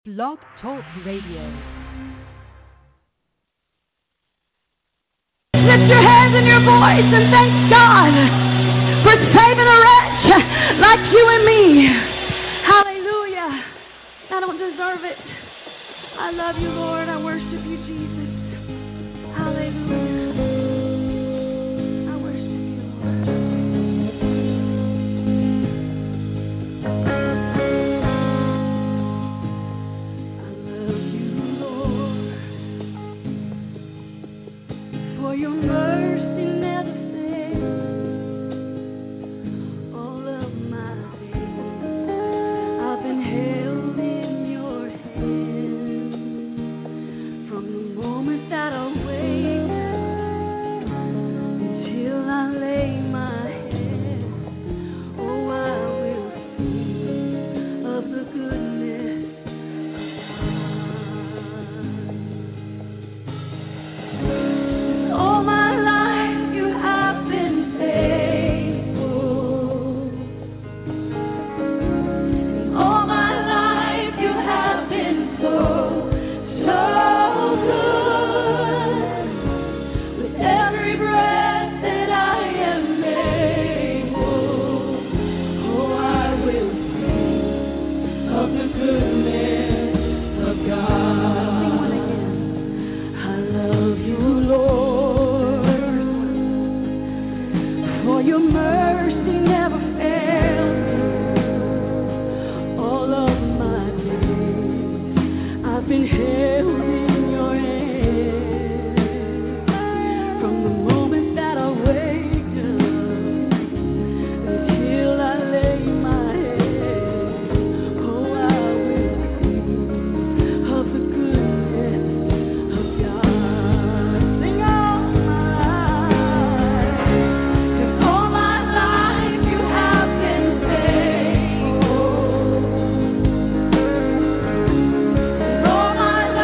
Blog Talk Radio. Lift your hands and your voice and thank God for saving a wretch like you and me. Hallelujah. I don't deserve it. I love you, Lord. I worship you, Jesus. Hallelujah. I worship you, Lord. For your mercy never fails. All of my days I've been held in your hand. From the moment that I wake until I lay my head, oh, I will sing of the goodness of God. All my life you have been faithful. All my life you have been so good. With every breath that I am able, oh, I will sing of the goodness of God. Sing one again. I love you, Lord, for your mercy never fails. All of my days I've been held in your hand. From the moment that I wake up until I lay my head, oh, I will sing of the goodness of God. Sing all my life, 'cause all my life you have been faithful. All my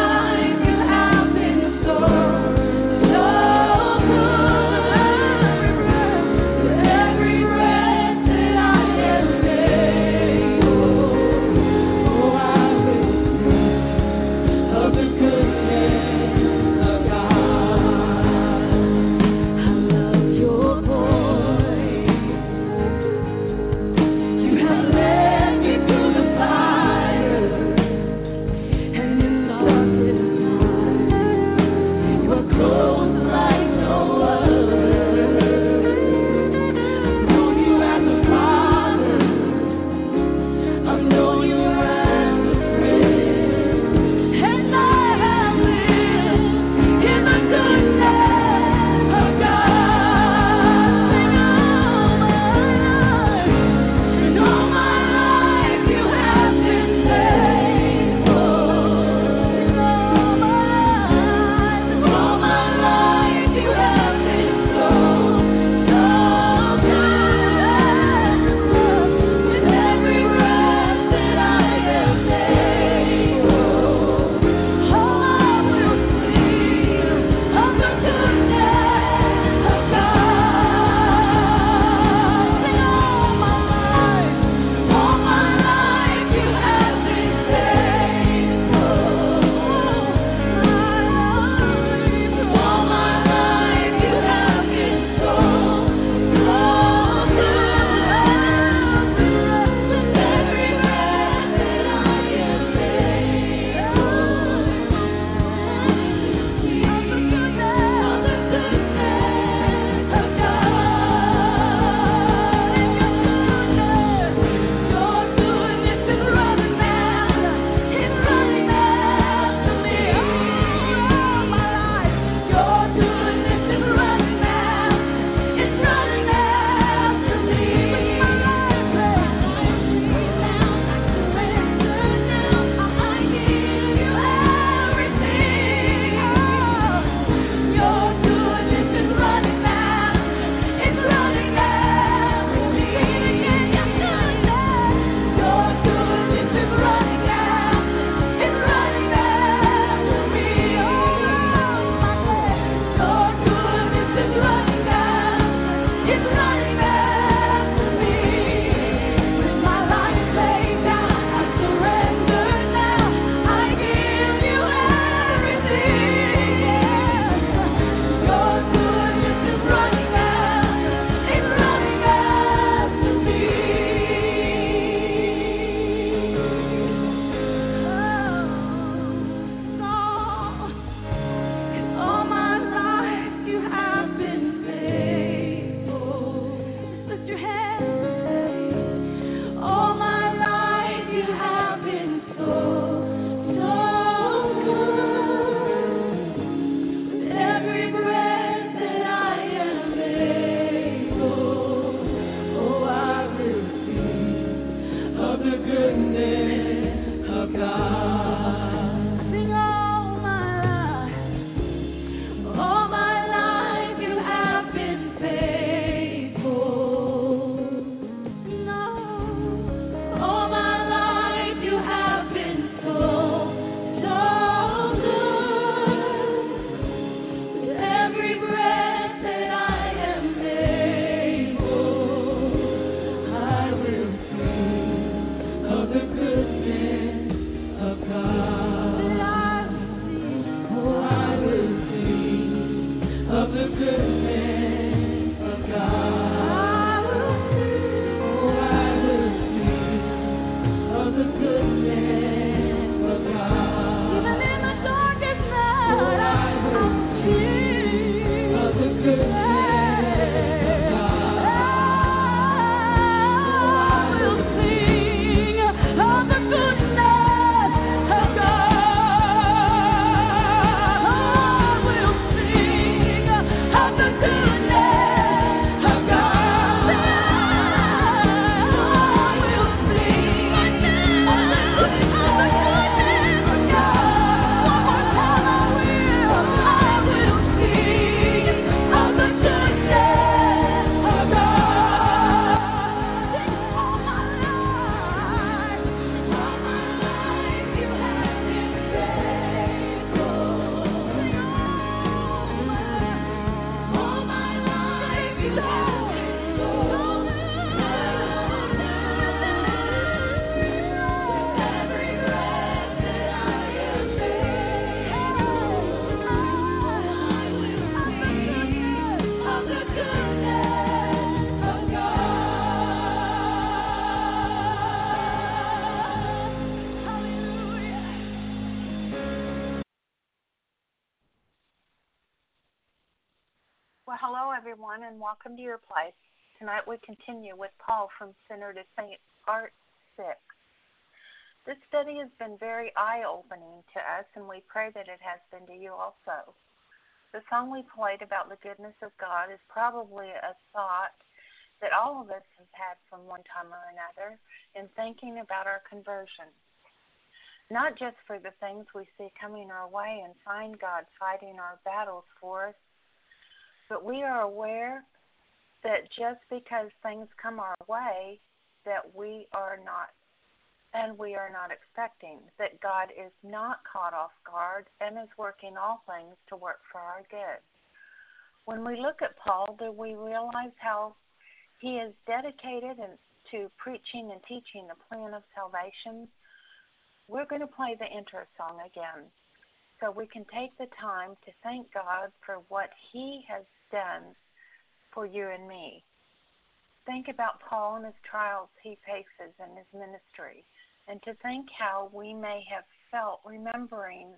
Well, hello, everyone, and welcome to your place. Tonight we continue with Paul from Sinner to Saint, Part 6. This study has been very eye-opening to us, and we pray that it has been to you also. The song we played about the goodness of God is probably a thought that all of us have had from one time or another in thinking about our conversion. Not just for the things we see coming our way and find God fighting our battles for us, but we are aware that just because things come our way that we are not expecting, that God is not caught off guard and is working all things to work for our good. When we look at Paul, do we realize how he is dedicated to preaching and teaching the plan of salvation? We're going to play the intro song again so we can take the time to thank God for what he has done for you and me. Think about Paul and his trials he faces in his ministry, and to think how we may have felt remembering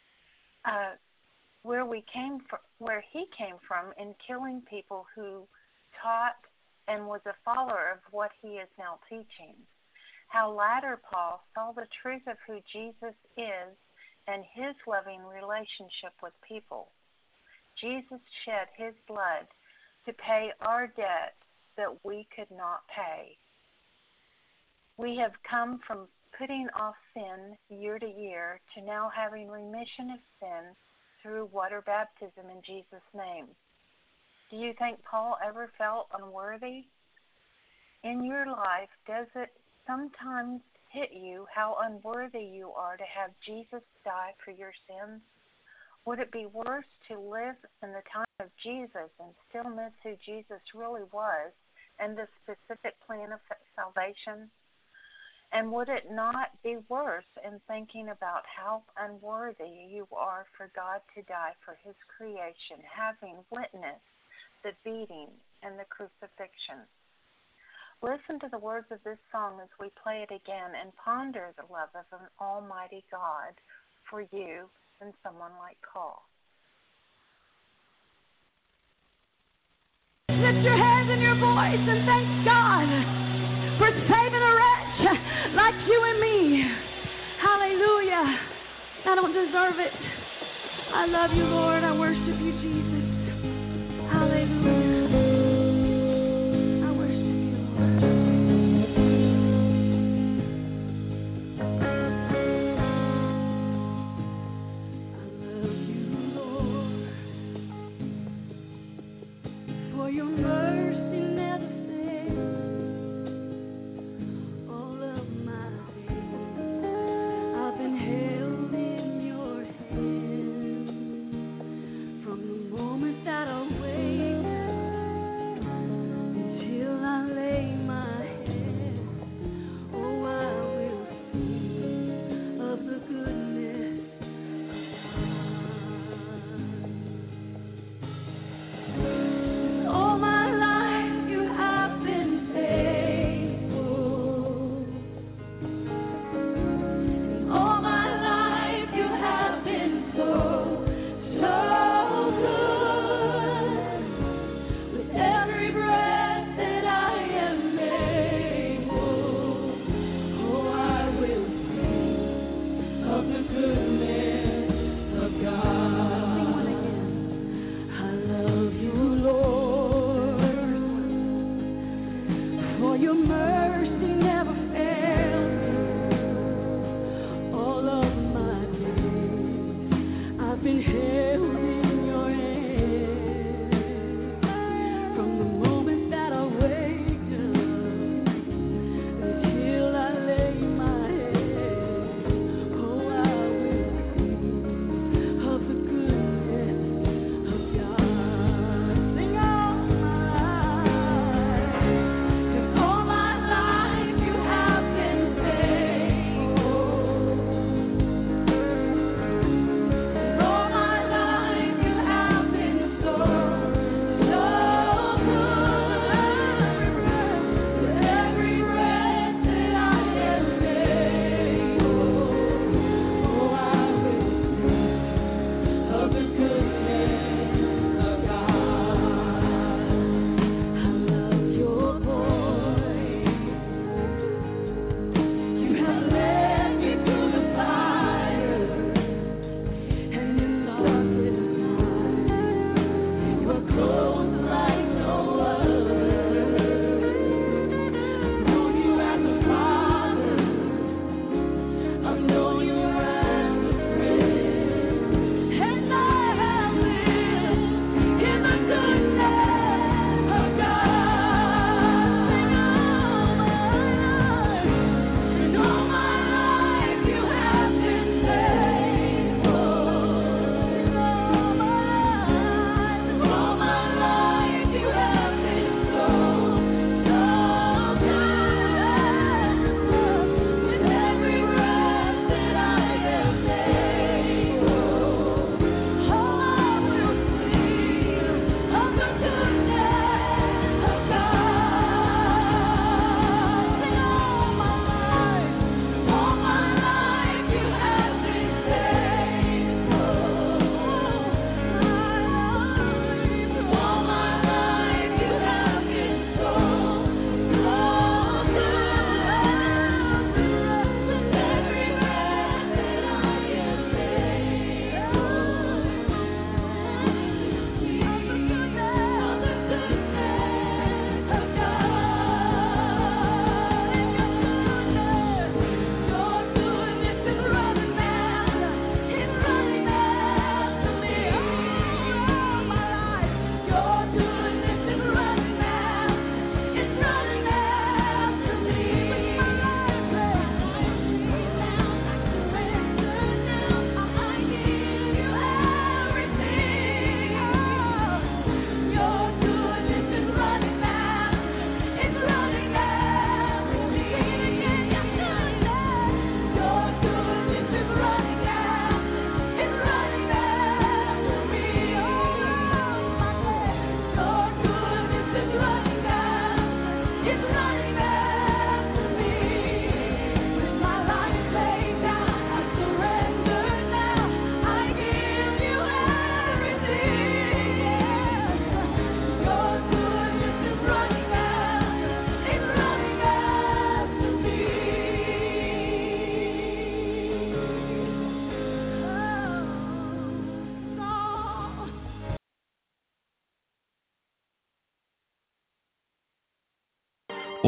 where he came from in killing people who taught and was a follower of what he is now teaching. How latter Paul saw the truth of who Jesus is and his loving relationship with people. Jesus shed his blood to pay our debt that we could not pay. We have come from putting off sin year to year to now having remission of sin through water baptism in Jesus' name. Do you think Paul ever felt unworthy? In your life, does it sometimes hit you how unworthy you are to have Jesus die for your sins? Would it be worse to live in the time of Jesus and still miss who Jesus really was and the specific plan of salvation? And would it not be worse in thinking about how unworthy you are for God to die for his creation, having witnessed the beating and the crucifixion? Listen to the words of this song as we play it again and ponder the love of an almighty God for you and someone like Paul. Lift your hands and your voice and thank God for saving a wretch like you and me. Hallelujah. I don't deserve it. I love you, Lord. I worship you, Jesus. Hallelujah.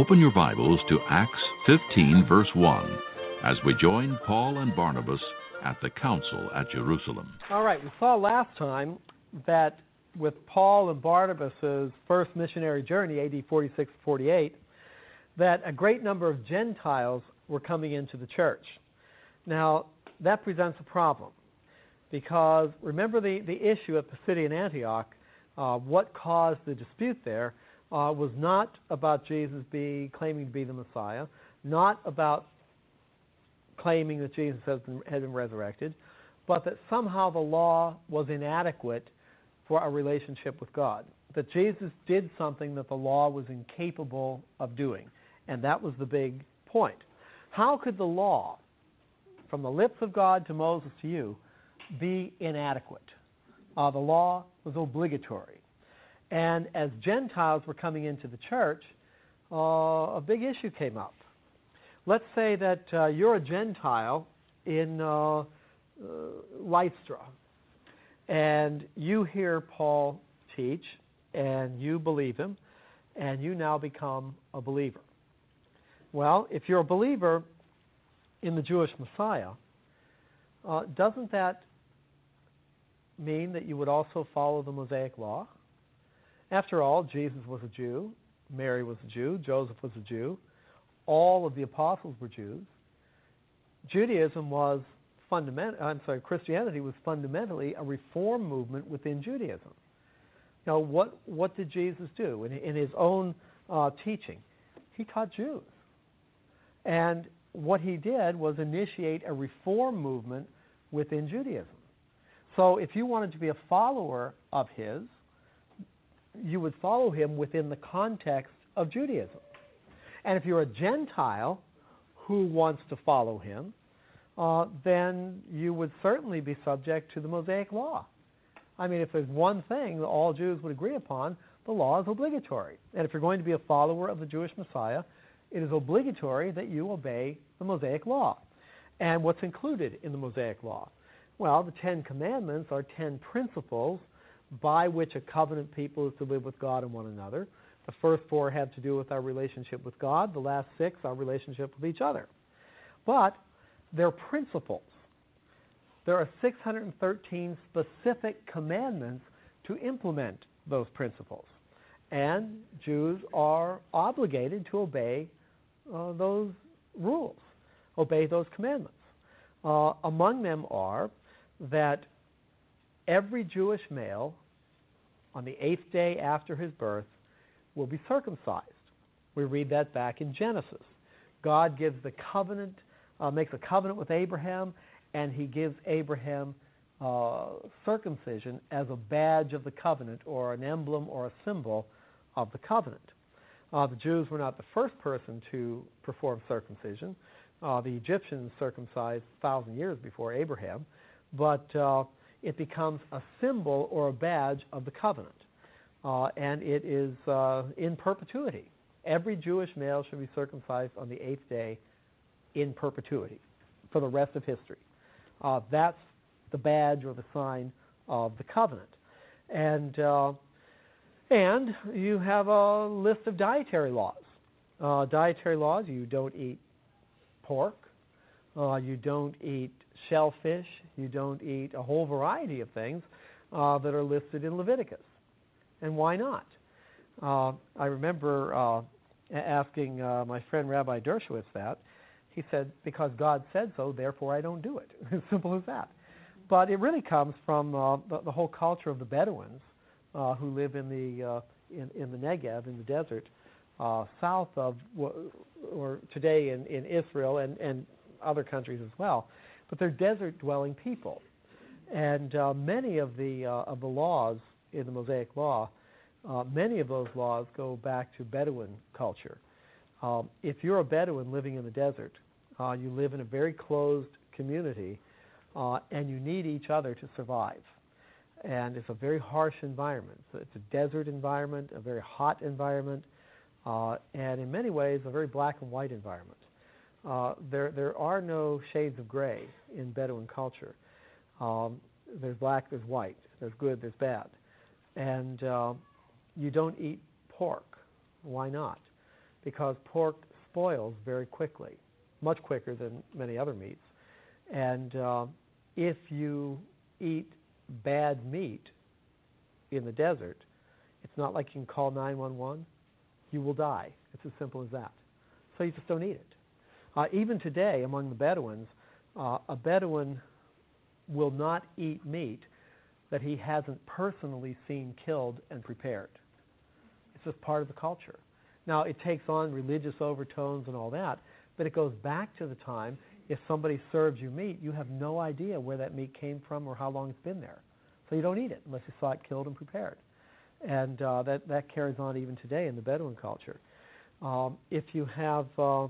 Open your Bibles to Acts 15, verse 1, as we join Paul and Barnabas at the council at Jerusalem. All right, we saw last time that with Paul and Barnabas' first missionary journey, AD 46-48, that a great number of Gentiles were coming into the church. Now, that presents a problem, because remember the issue at Pisidian Antioch, what caused the dispute there was not about Jesus claiming to be the Messiah, not about claiming that Jesus had been resurrected, but that somehow the law was inadequate for a relationship with God, that Jesus did something that the law was incapable of doing, and that was the big point. How could the law, from the lips of God to Moses to you, be inadequate? The law was obligatory. And as Gentiles were coming into the church, a big issue came up. Let's say that you're a Gentile in Lystra, and you hear Paul teach, and you believe him, and you now become a believer. Well, if you're a believer in the Jewish Messiah, doesn't that mean that you would also follow the Mosaic law? After all, Jesus was a Jew, Mary was a Jew, Joseph was a Jew, all of the apostles were Jews. Christianity was fundamentally a reform movement within Judaism. Now, what did Jesus do in his own teaching? He taught Jews. And what he did was initiate a reform movement within Judaism. So if you wanted to be a follower of his, you would follow him within the context of Judaism. And if you're a Gentile who wants to follow him, then you would certainly be subject to the Mosaic law. I mean, if there's one thing that all Jews would agree upon, the law is obligatory. And if you're going to be a follower of the Jewish Messiah, it is obligatory that you obey the Mosaic law. And what's included in the Mosaic law? Well, the 10 Commandments are 10 principles by which a covenant people is to live with God and one another. The first 4 have to do with our relationship with God. The last 6, our relationship with each other. But they're principles. There are 613 specific commandments to implement those principles. And Jews are obligated to obey those rules, obey those commandments. Among them are that every Jewish male on the 8th day after his birth will be circumcised. We read that back in Genesis. God gives the covenant, makes a covenant with Abraham, and he gives Abraham circumcision as a badge of the covenant, or an emblem or a symbol of the covenant. The Jews were not the first person to perform circumcision. The Egyptians circumcised 1,000 years before Abraham, but it becomes a symbol or a badge of the covenant. And it is in perpetuity. Every Jewish male should be circumcised on the 8th day in perpetuity for the rest of history. That's the badge or the sign of the covenant. And you have a list of dietary laws. Dietary laws: you don't eat pork, you don't eat shellfish, you don't eat a whole variety of things that are listed in Leviticus. And why not? I remember asking my friend Rabbi Dershowitz that. He said, because God said so, therefore I don't do it. As simple as that. But it really comes from the whole culture of the Bedouins who live in the Negev, in the desert, south of, or today in Israel and other countries as well. But they're desert-dwelling people. And many of the laws in the Mosaic Law, many of those laws go back to Bedouin culture. If you're a Bedouin living in the desert, you live in a very closed community, and you need each other to survive. And it's a very harsh environment. So it's a desert environment, a very hot environment, and in many ways a very black and white environment. There are no shades of gray in Bedouin culture. There's black, there's white, there's good, there's bad. And you don't eat pork. Why not? because pork spoils very quickly, much quicker than many other meats. And if you eat bad meat in the desert, it's not like you can call 911. You will die. It's as simple as that. So you just don't eat it. Even today, among the Bedouins, a Bedouin will not eat meat that he hasn't personally seen killed and prepared. It's just part of the culture. Now, it takes on religious overtones and all that, but it goes back to the time if somebody serves you meat, you have no idea where that meat came from or how long it's been there. So you don't eat it unless you saw it killed and prepared. And that carries on even today in the Bedouin culture. If you have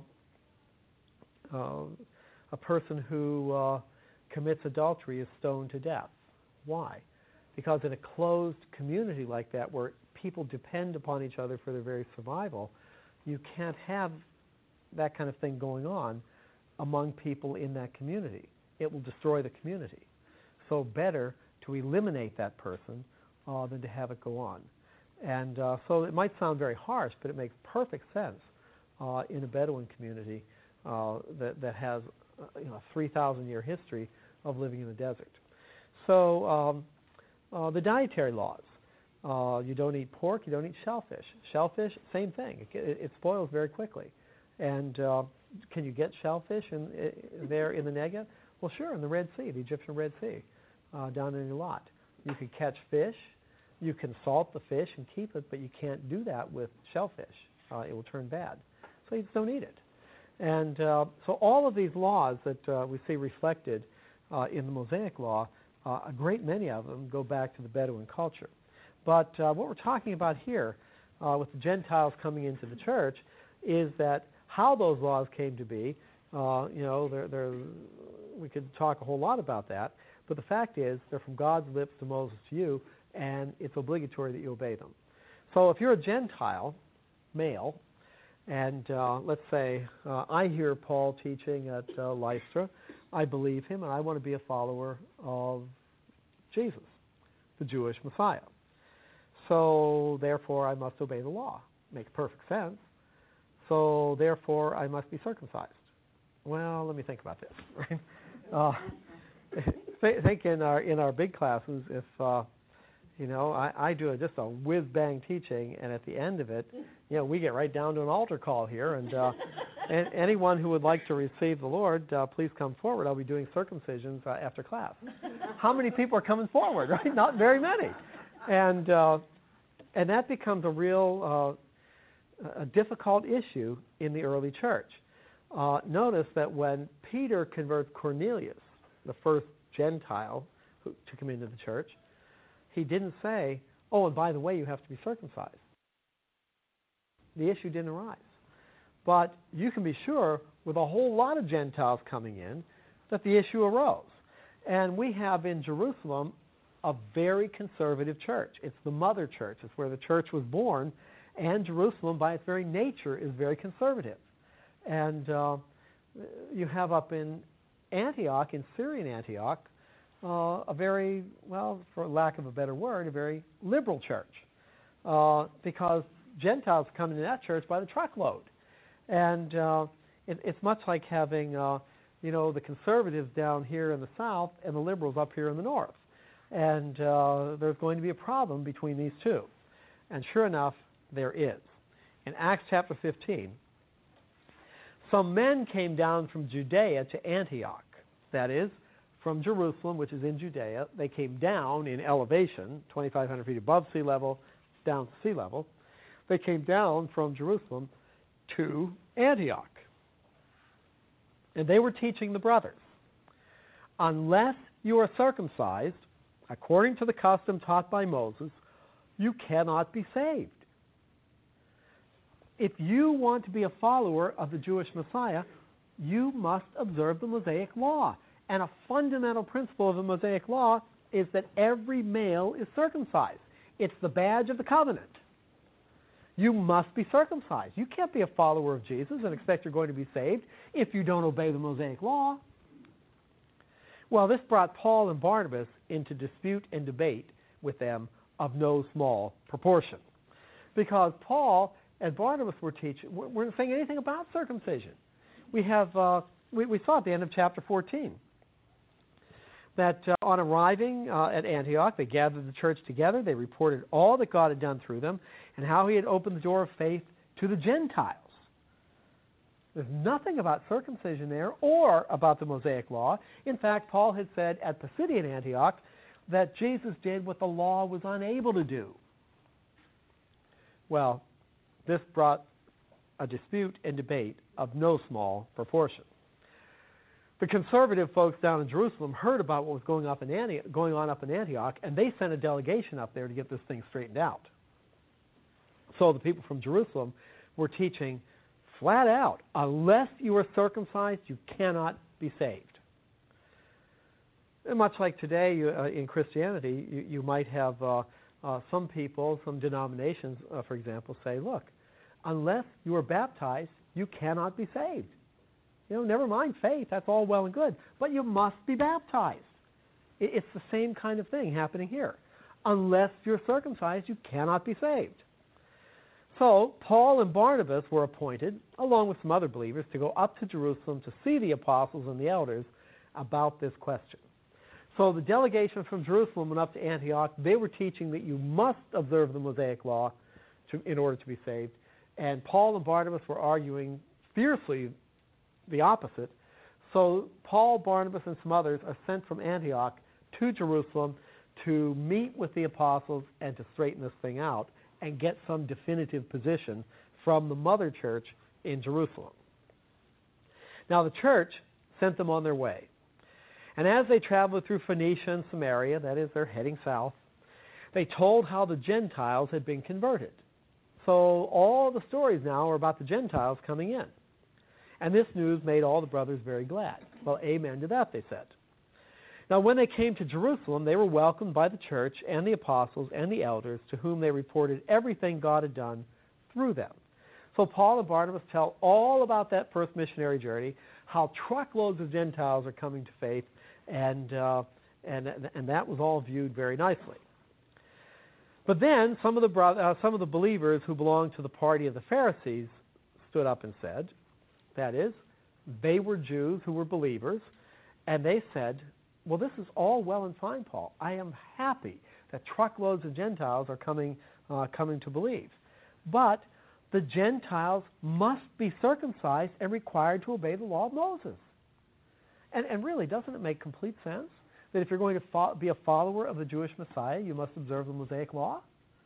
a person who commits adultery is stoned to death. Why? Because in a closed community like that where people depend upon each other for their very survival, you can't have that kind of thing going on among people in that community. It will destroy the community. So better to eliminate that person than to have it go on. And so it might sound very harsh, but it makes perfect sense in a Bedouin community that has a 3,000-year history of living in the desert. So the dietary laws. You don't eat pork, you don't eat shellfish. Shellfish, same thing. It spoils very quickly. And can you get shellfish there in the Negev? Well, sure, in the Red Sea, the Egyptian Red Sea, down in Eilat. You can catch fish. You can salt the fish and keep it, but you can't do that with shellfish. It will turn bad. So you just don't eat it. And so all of these laws that we see reflected in the Mosaic Law, a great many of them go back to the Bedouin culture. But what we're talking about here with the Gentiles coming into the church is that how those laws came to be, we could talk a whole lot about that, but the fact is they're from God's lips to Moses to you, and it's obligatory that you obey them. So if you're a Gentile, male, and let's say I hear Paul teaching at Lystra, I believe him, and I want to be a follower of Jesus, the Jewish Messiah. So therefore I must obey the law. Makes perfect sense. So therefore I must be circumcised. Well, let me think about this. Right? Think in our big classes, if I do just a whiz-bang teaching, and at the end of it, we get right down to an altar call here, and anyone who would like to receive the Lord, please come forward. I'll be doing circumcisions after class. How many people are coming forward? Right? Not very many, and that becomes a real a difficult issue in the early church. Notice that when Peter converts Cornelius, the first Gentile to come into the church, he didn't say, oh, and by the way, you have to be circumcised. The issue didn't arise. But you can be sure, with a whole lot of Gentiles coming in, that the issue arose. And we have in Jerusalem a very conservative church. It's the mother church. It's where the church was born. And Jerusalem, by its very nature, is very conservative. And you have up in Antioch, in Syrian Antioch, a very, well, for lack of a better word, a very liberal church. Because Gentiles come into that church by the truckload. And it's much like having, the conservatives down here in the south and the liberals up here in the north. And there's going to be a problem between these two. And sure enough, there is. In Acts chapter 15, some men came down from Judea to Antioch. That is, from Jerusalem, which is in Judea. They came down in elevation, 2,500 feet above sea level, down to sea level. They came down from Jerusalem to Antioch. And they were teaching the brothers, unless you are circumcised, according to the custom taught by Moses, you cannot be saved. If you want to be a follower of the Jewish Messiah, you must observe the Mosaic Law. And a fundamental principle of the Mosaic Law is that every male is circumcised. It's the badge of the covenant. You must be circumcised. You can't be a follower of Jesus and expect you're going to be saved if you don't obey the Mosaic Law. Well, this brought Paul and Barnabas into dispute and debate with them of no small proportion. Because Paul and Barnabas were teaching, weren't saying anything about circumcision. We have we saw at the end of chapter 14 that on arriving at Antioch, they gathered the church together. They reported all that God had done through them and how he had opened the door of faith to the Gentiles. There's nothing about circumcision there or about the Mosaic law. In fact, Paul had said at Pisidian Antioch that Jesus did what the law was unable to do. Well, this brought a dispute and debate of no small proportion. The conservative folks down in Jerusalem heard about what was going on up in Antioch, and they sent a delegation up there to get this thing straightened out. So the people from Jerusalem were teaching flat out, unless you are circumcised, you cannot be saved. And much like today in Christianity, you might have some people, some denominations, for example, say, look, unless you are baptized, you cannot be saved. Never mind faith, that's all well and good, but you must be baptized. It's the same kind of thing happening here. Unless you're circumcised, you cannot be saved. So Paul and Barnabas were appointed, along with some other believers, to go up to Jerusalem to see the apostles and the elders about this question. So the delegation from Jerusalem went up to Antioch. They were teaching that you must observe the Mosaic law in order to be saved. And Paul and Barnabas were arguing fiercely the opposite. So Paul, Barnabas, and some others are sent from Antioch to Jerusalem to meet with the apostles and to straighten this thing out and get some definitive position from the mother church in Jerusalem. Now the church sent them on their way. And as they traveled through Phoenicia and Samaria, that is, they're heading south, they told how the Gentiles had been converted. So all the stories now are about the Gentiles coming in. And this news made all the brothers very glad. Well, amen to that, they said. Now, when they came to Jerusalem, they were welcomed by the church and the apostles and the elders, to whom they reported everything God had done through them. So Paul and Barnabas tell all about that first missionary journey, how truckloads of Gentiles are coming to faith, and that was all viewed very nicely. But then some of the believers who belonged to the party of the Pharisees stood up and said, that is, they were Jews who were believers, and they said, well, this is all well and fine, Paul. I am happy that truckloads of Gentiles are coming to believe. But the Gentiles must be circumcised and required to obey the law of Moses. And really, doesn't it make complete sense that if you're going to be a follower of the Jewish Messiah, you must observe the Mosaic law?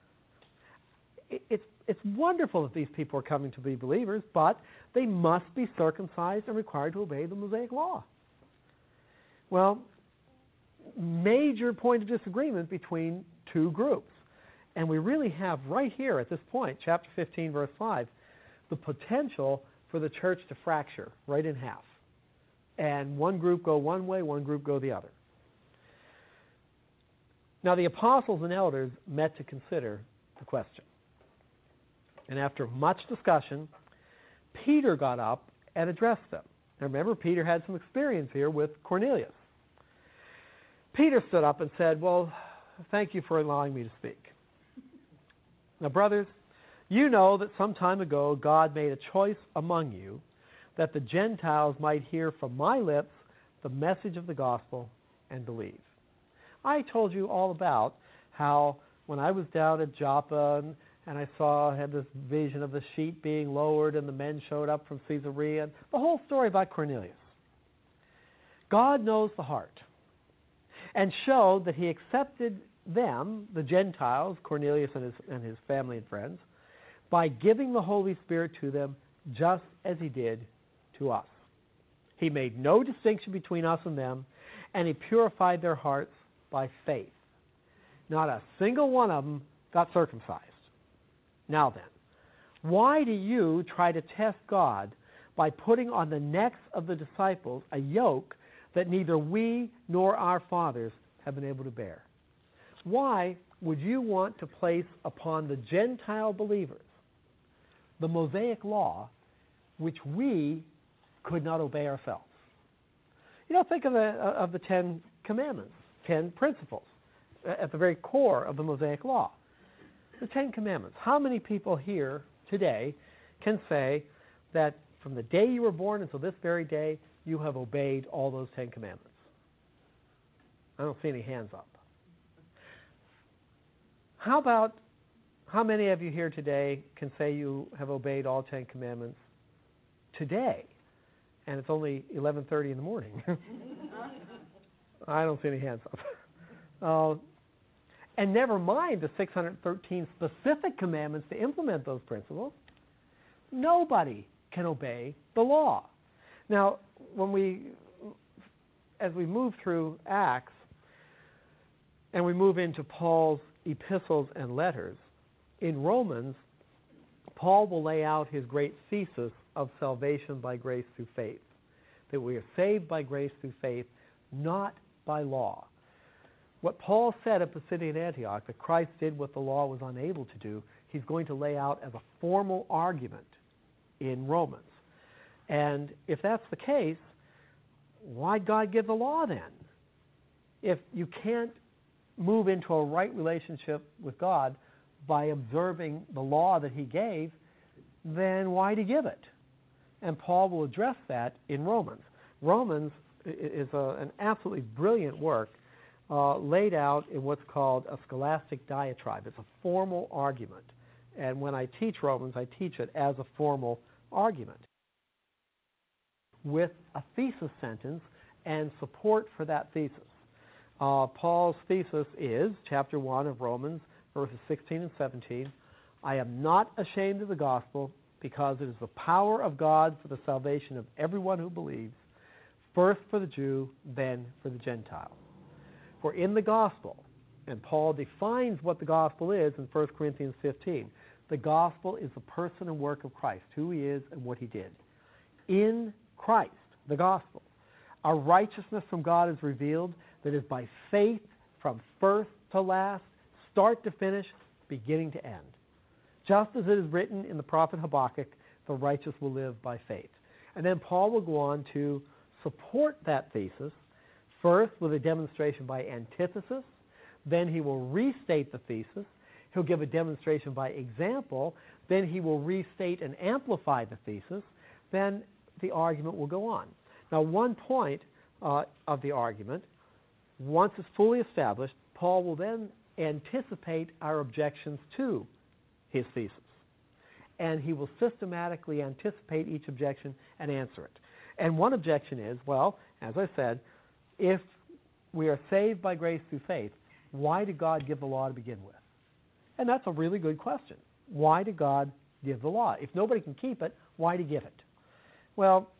It's wonderful that these people are coming to be believers, but they must be circumcised and required to obey the Mosaic law. Well, major point of disagreement between two groups. And we really have right here at this point, chapter 15, verse 5, the potential for the church to fracture right in half. And one group go one way, one group go the other. Now the apostles and elders met to consider the question. And after much discussion, Peter got up and addressed them. Now remember, Peter had some experience here with Cornelius. Peter stood up and said, well, thank you for allowing me to speak. Now, brothers, you know that some time ago God made a choice among you that the Gentiles might hear from my lips the message of the gospel and believe. I told you all about how when I was down at Joppa and I had this vision of the sheet being lowered and the men showed up from Caesarea, and the whole story about Cornelius. God knows the heart and showed that he accepted them, the Gentiles, Cornelius and his family and friends, by giving the Holy Spirit to them just as he did to us. He made no distinction between us and them, and he purified their hearts by faith. Not a single one of them got circumcised. Now then, why do you try to test God by putting on the necks of the disciples a yoke that neither we nor our fathers have been able to bear? Why would you want to place upon the Gentile believers the Mosaic law which we could not obey ourselves? Think of the 10 Commandments, 10 principles at the very core of the Mosaic law. The 10 Commandments. How many people here today can say that from the day you were born until this very day, you have obeyed all those 10 commandments? I don't see any hands up. How many of you here today can say you have obeyed all 10 commandments today? And it's only 11:30 in the morning. I don't see any hands up. And never mind the 613 specific commandments to implement those principles. Nobody can obey the law. Now, as we move through Acts, and we move into Paul's epistles and letters, in Romans, Paul will lay out his great thesis of salvation by grace through faith, that we are saved by grace through faith, not by law. What Paul said at Pisidian Antioch, that Christ did what the law was unable to do, he's going to lay out as a formal argument in Romans. And if that's the case, why'd God give the law then? If you can't move into a right relationship with God by observing the law that he gave, then why did he give it? And Paul will address that in Romans. Romans is an absolutely brilliant work laid out in what's called a scholastic diatribe. It's a formal argument. And when I teach Romans, I teach it as a formal argument with a thesis sentence and support for that thesis. Paul's thesis is, chapter 1 of Romans, verses 16 and 17, I am not ashamed of the gospel, because it is the power of God for the salvation of everyone who believes, first for the Jew, then for the Gentile. For in the gospel, and Paul defines what the gospel is in 1 Corinthians 15, the gospel is the person and work of Christ, who he is and what he did. In Christ, the gospel, our righteousness from God is revealed, that is by faith from first to last, start to finish, beginning to end. Just as it is written in the prophet Habakkuk, the righteous will live by faith. And then Paul will go on to support that thesis, first with a demonstration by antithesis, then he will restate the thesis, he'll give a demonstration by example, then he will restate and amplify the thesis, then the argument will go on. Now, one point of the argument, once it's fully established, Paul will then anticipate our objections to his thesis. And he will systematically anticipate each objection and answer it. And one objection is, well, as I said, if we are saved by grace through faith, why did God give the law to begin with? And that's a really good question. Why did God give the law? If nobody can keep it, why did he give it? Well,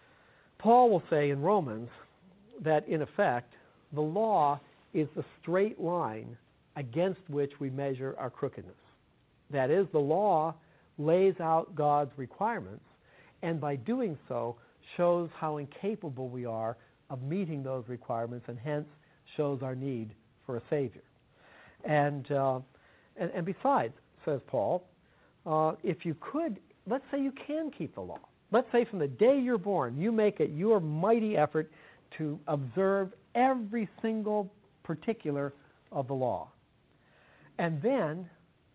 Paul will say in Romans that, in effect, the law is the straight line against which we measure our crookedness. That is, the law lays out God's requirements, and by doing so, shows how incapable we are of meeting those requirements, and hence shows our need for a Savior. And besides, says Paul, if you could, let's say you can keep the law. Let's say from the day you're born, you make it your mighty effort to observe every single particular of the law. And then,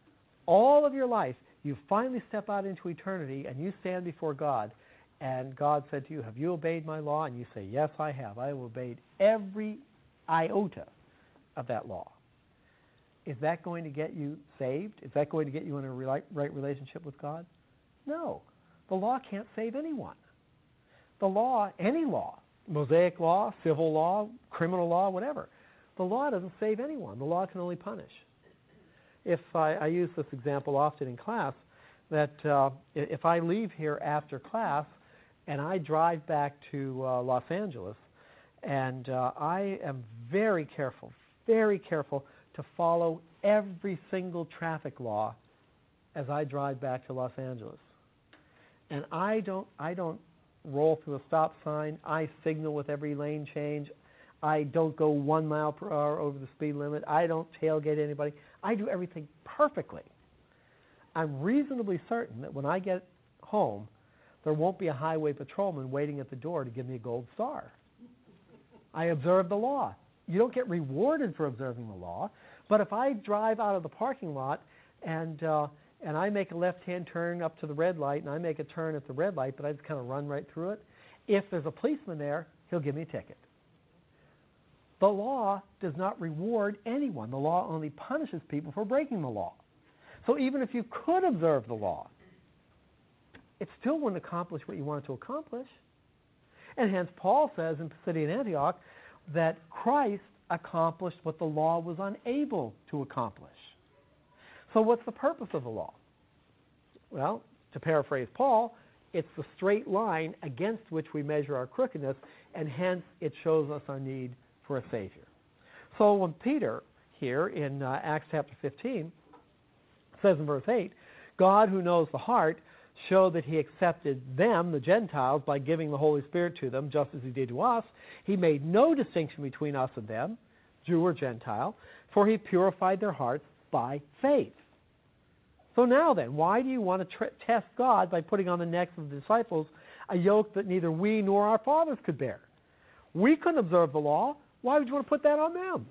all of your life, you finally step out into eternity and you stand before God, and God said to you, have you obeyed my law? And you say, yes, I have. I have obeyed every iota of that law. Is that going to get you saved? Is that going to get you in a right relationship with God? No. The law can't save anyone. The law, any law, Mosaic law, civil law, criminal law, whatever, the law doesn't save anyone. The law can only punish. If I use this example often in class, that if I leave here after class and I drive back to Los Angeles, and I am very careful to follow every single traffic law as I drive back to Los Angeles. And I don't roll through a stop sign. I signal with every lane change. I don't go 1 mile per hour over the speed limit. I don't tailgate anybody. I do everything perfectly. I'm reasonably certain that when I get home, there won't be a highway patrolman waiting at the door to give me a gold star. I observe the law. You don't get rewarded for observing the law, but if I drive out of the parking lot and and I make a left-hand turn up to the red light, and I make a turn at the red light, but I just kind of run right through it, if there's a policeman there, he'll give me a ticket. The law does not reward anyone. The law only punishes people for breaking the law. So even if you could observe the law, it still wouldn't accomplish what you wanted to accomplish. And hence Paul says in Pisidian Antioch that Christ accomplished what the law was unable to accomplish. So what's the purpose of the law? Well, to paraphrase Paul, it's the straight line against which we measure our crookedness, and hence it shows us our need for a Savior. So when Peter, here in Acts chapter 15, says in verse 8, God who knows the heart showed that he accepted them, the Gentiles, by giving the Holy Spirit to them, just as he did to us. He made no distinction between us and them, Jew or Gentile, for he purified their hearts by faith. So now then, why do you want to test God by putting on the necks of the disciples a yoke that neither we nor our fathers could bear? We couldn't observe the law. Why would you want to put that on them?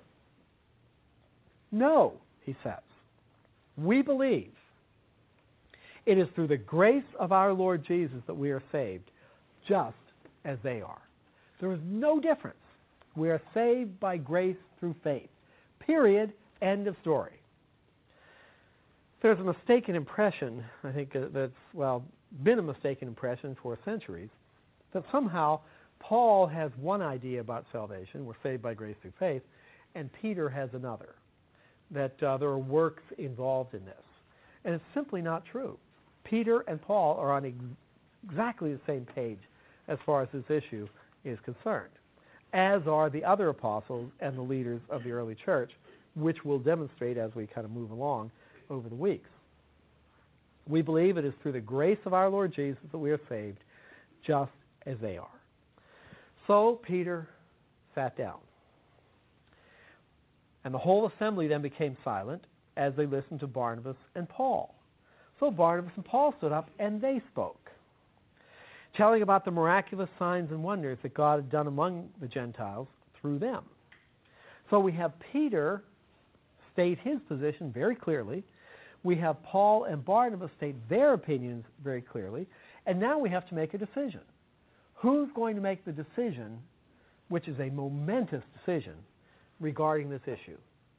No, he says. We believe it is through the grace of our Lord Jesus that we are saved, just as they are. There is no difference. We are saved by grace through faith. Period. End of story. There's a mistaken impression, I think that's, been a mistaken impression for centuries, that somehow Paul has one idea about salvation, we're saved by grace through faith, and Peter has another, that there are works involved in this. And it's simply not true. Peter and Paul are on exactly the same page as far as this issue is concerned, as are the other apostles and the leaders of the early church, which we'll demonstrate as we kind of move along over the weeks. We believe it is through the grace of our Lord Jesus that we are saved, just as they are. So Peter sat down. And the whole assembly then became silent as they listened to Barnabas and Paul. So Barnabas and Paul stood up and they spoke, telling about the miraculous signs and wonders that God had done among the Gentiles through them. So we have Peter state his position very clearly. We have Paul and Barnabas state their opinions very clearly. And now we have to make a decision. Who's going to make the decision, which is a momentous decision, regarding this issue?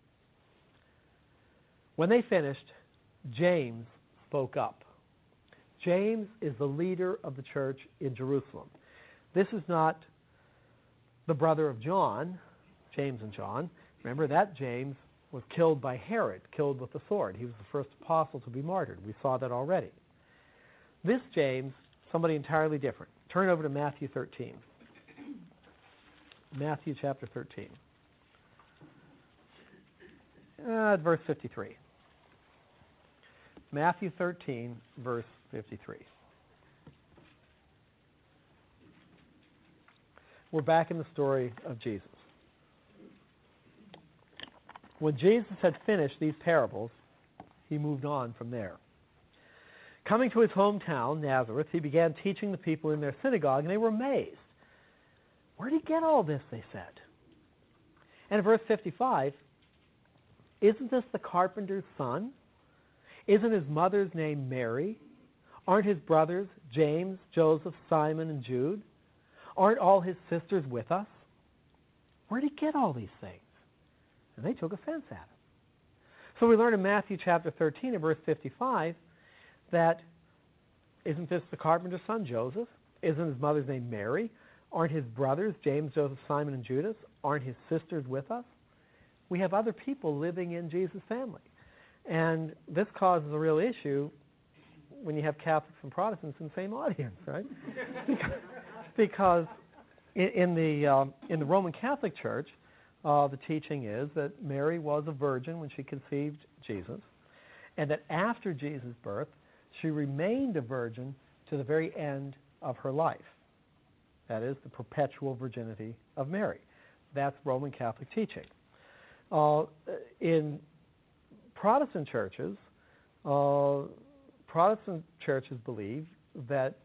When they finished, James spoke up. James is the leader of the church in Jerusalem. This is not the brother of John, James and John. Remember that James was killed by Herod, killed with the sword. He was the first apostle to be martyred. We saw that already. This James, somebody entirely different. Turn over to Matthew 13. Matthew chapter 13. Verse 53. Matthew 13, verse 53. We're back in the story of Jesus. When Jesus had finished these parables, he moved on from there. Coming to his hometown, Nazareth, he began teaching the people in their synagogue, and they were amazed. Where did he get all this, they said. And in verse 55, isn't this the carpenter's son? Isn't his mother's name Mary? Aren't his brothers James, Joseph, Simon, and Jude? Aren't all his sisters with us? Where did he get all these things? And they took offense at him. So we learn in Matthew chapter 13 and verse 55 that isn't this the carpenter's son, Joseph? Isn't his mother's name Mary? Aren't his brothers James, Joseph, Simon, and Judas? Aren't his sisters with us? We have other people living in Jesus' family. And this causes a real issue when you have Catholics and Protestants in the same audience, right? Because in the Roman Catholic Church, the teaching is that Mary was a virgin when she conceived Jesus, and that after Jesus' birth, she remained a virgin to the very end of her life. That is, the perpetual virginity of Mary. That's Roman Catholic teaching. In Protestant churches believe that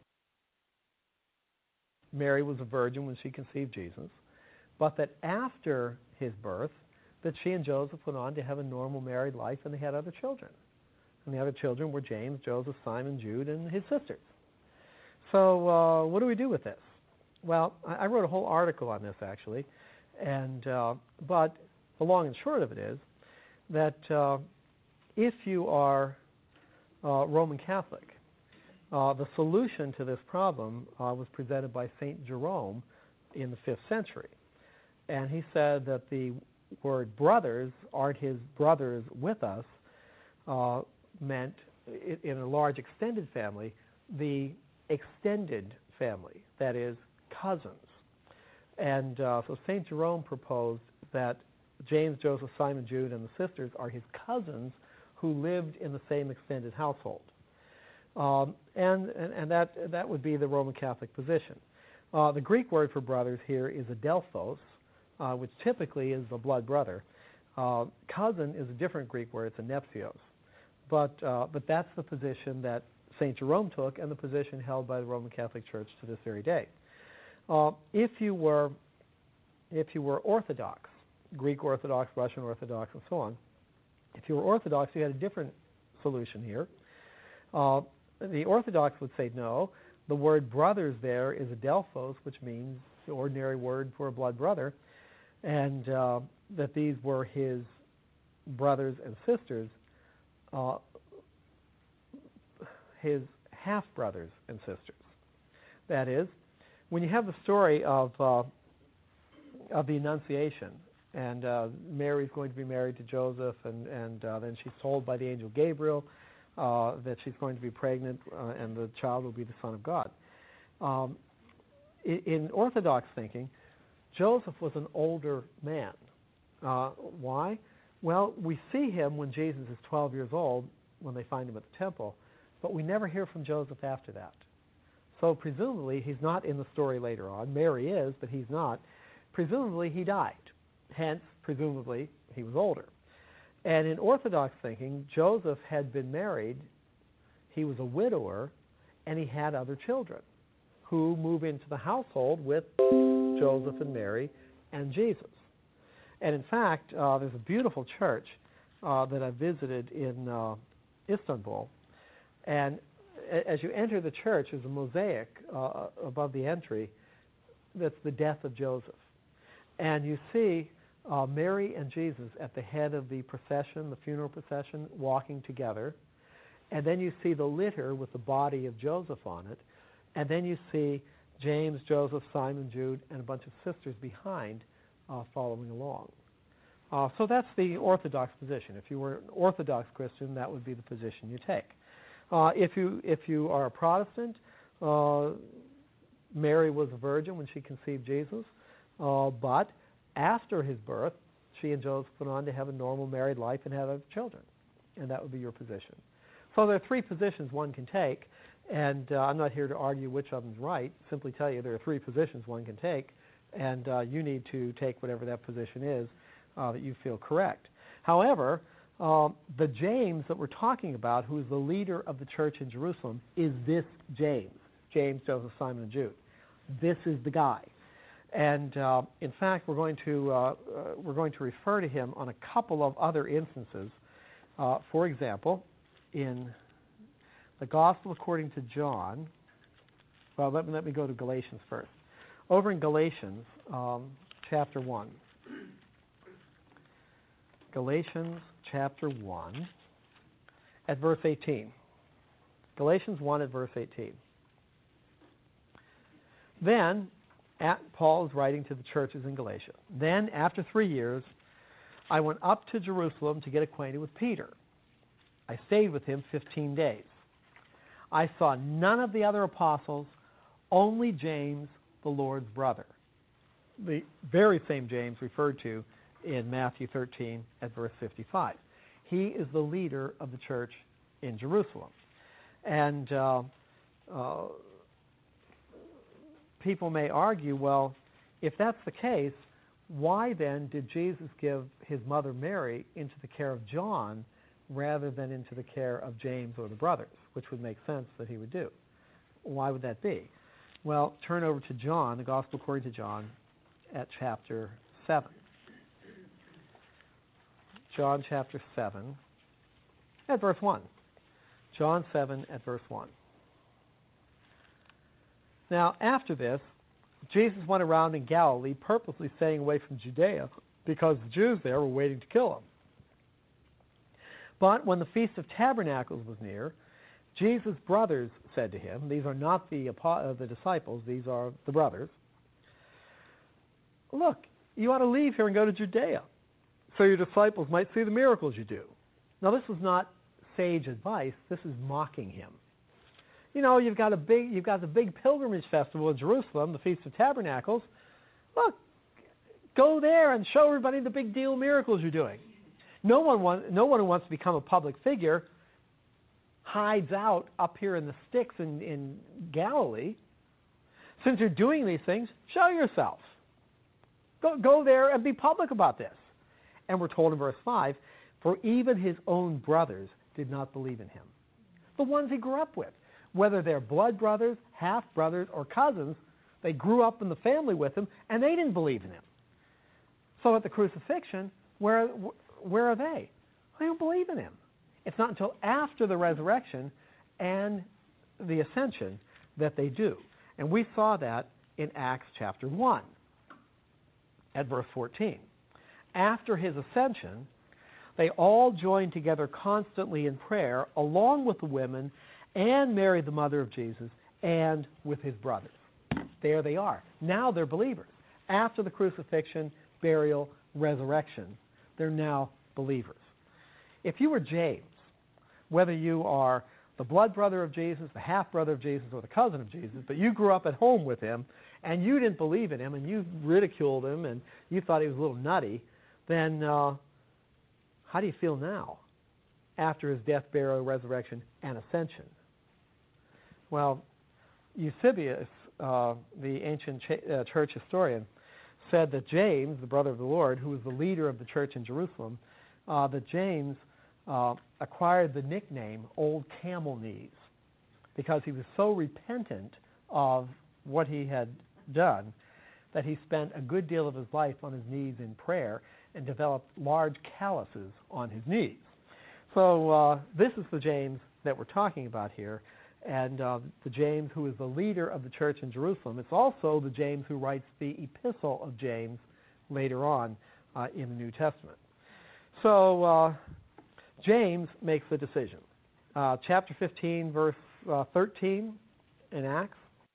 Mary was a virgin when she conceived Jesus, but that after his birth, that she and Joseph went on to have a normal married life and they had other children. And the other children were James, Joseph, Simon, Jude, and his sisters. So what do we do with this? Well, I wrote a whole article on this, actually. And but the long and short of it is that if you are Roman Catholic, the solution to this problem was presented by St. Jerome in the 5th century. And he said that the word brothers, aren't his brothers with us, meant, in a large extended family, the extended family, that is, cousins. And so St. Jerome proposed that James, Joseph, Simon, Jude, and the sisters are his cousins who lived in the same extended household. And that would be the Roman Catholic position. The Greek word for brothers here is adelphos, which typically is a blood brother. Cousin is a different Greek word, it's anepsios. But that's the position that St. Jerome took and the position held by the Roman Catholic Church to this very day. If you were Orthodox, Greek Orthodox, Russian Orthodox, and so on, if you were Orthodox, you had a different solution here. The Orthodox would say no. The word brothers there is adelphos, which means the ordinary word for a blood brother, and that these were his brothers and sisters, his half-brothers and sisters. That is, when you have the story of the Annunciation, and Mary's going to be married to Joseph, and then she's told by the angel Gabriel that she's going to be pregnant, and the child will be the Son of God. In Orthodox thinking, Joseph was an older man. Why? Well, we see him when Jesus is 12 years old, when they find him at the temple, but we never hear from Joseph after that. So presumably he's not in the story later on. Mary is, but he's not. Presumably he died. Hence, presumably, he was older. And in Orthodox thinking, Joseph had been married, he was a widower, and he had other children who move into the household with Joseph and Mary and Jesus. And in fact, there's a beautiful church that I visited in Istanbul. And as you enter the church, there's a mosaic above the entry that's the death of Joseph. And you see Mary and Jesus at the head of the procession, the funeral procession, walking together. And then you see the litter with the body of Joseph on it. And then you see James, Joseph, Simon, Jude, and a bunch of sisters behind following along. So that's the Orthodox position. If you were an Orthodox Christian, that would be the position you take. If you are a Protestant, Mary was a virgin when she conceived Jesus, but after his birth, she and Joseph went on to have a normal married life and have children, and that would be your position. So there are three positions one can take, and I'm not here to argue which of them is right. Simply tell you there are three positions one can take, and you need to take whatever that position is that you feel correct. However, the James that we're talking about, who is the leader of the church in Jerusalem, is this James, Joseph, Simon, and Jude. This is the guy. And in fact, we're going to refer to him on a couple of other instances. For example, in the Gospel according to John. Well, let me go to Galatians first. Over in Galatians, chapter 1. Galatians chapter 1 at verse 18. Galatians 1 at verse 18. Then, Paul is writing to the churches in Galatia. Then, after 3 years, I went up to Jerusalem to get acquainted with Peter. I stayed with him 15 days. I saw none of the other apostles, only James, the Lord's brother. The very same James referred to in Matthew 13 at verse 55. He is the leader of the church in Jerusalem. And people may argue, well, if that's the case, why then did Jesus give his mother Mary into the care of John rather than into the care of James or the brothers, which would make sense that he would do? Why would that be? Well, turn over to John, the Gospel according to John, at chapter 7. John chapter 7, at verse 1. John 7 at verse 1. Now, after this, Jesus went around in Galilee, purposely staying away from Judea, because the Jews there were waiting to kill him. But when the Feast of Tabernacles was near, Jesus' brothers said to him, these are not the disciples, these are the brothers, look, you ought to leave here and go to Judea, so your disciples might see the miracles you do. Now, this was not sage advice, this is mocking him. You know, you've got the big pilgrimage festival in Jerusalem, the Feast of Tabernacles. Look, go there and show everybody the big deal miracles you're doing. No one who wants to become a public figure hides out up here in the sticks in Galilee. Since you're doing these things, show yourself. Go there and be public about this. And we're told in verse 5, for even his own brothers did not believe in him. The ones he grew up with. Whether they're blood brothers, half-brothers, or cousins, they grew up in the family with him, and they didn't believe in him. So at the crucifixion, where are they? They don't believe in him. It's not until after the resurrection and the ascension that they do. And we saw that in Acts chapter 1 at verse 14. After his ascension, they all joined together constantly in prayer, along with the women and Mary, the mother of Jesus, and with his brothers. There they are. Now they're believers. After the crucifixion, burial, resurrection, they're now believers. If you were James, whether you are the blood brother of Jesus, the half-brother of Jesus, or the cousin of Jesus, but you grew up at home with him, and you didn't believe in him, and you ridiculed him, and you thought he was a little nutty, then how do you feel now after his death, burial, resurrection, and ascension? Well, Eusebius, the ancient church historian, said that James, the brother of the Lord, who was the leader of the church in Jerusalem, that James acquired the nickname Old Camel Knees because he was so repentant of what he had done that he spent a good deal of his life on his knees in prayer and developed large calluses on his knees. So this is the James that we're talking about here, and the James who is the leader of the church in Jerusalem. It's also the James who writes the Epistle of James later on in the New Testament. So James makes the decision. Chapter 15, verse 13 in Acts.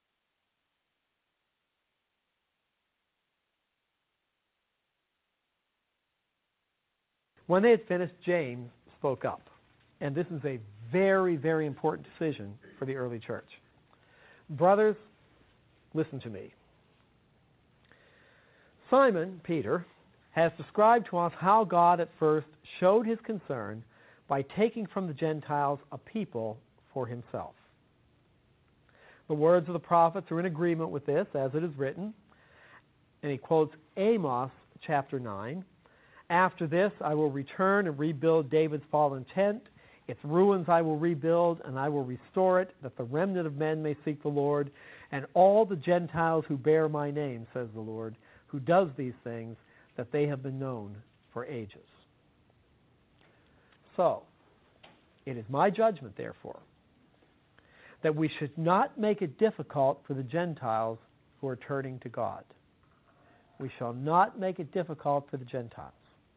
When they had finished, James spoke up. And this is a very, very important decision for the early church. Brothers, listen to me. Simon, Peter, has described to us how God at first showed his concern by taking from the Gentiles a people for himself. The words of the prophets are in agreement with this, as it is written. And he quotes Amos chapter 9. After this, I will return and rebuild David's fallen tent. Its ruins I will rebuild, and I will restore it, that the remnant of men may seek the Lord, and all the Gentiles who bear my name, says the Lord, who does these things, that they have been known for ages. So, it is my judgment, therefore, that we should not make it difficult for the Gentiles who are turning to God. We shall not make it difficult for the Gentiles.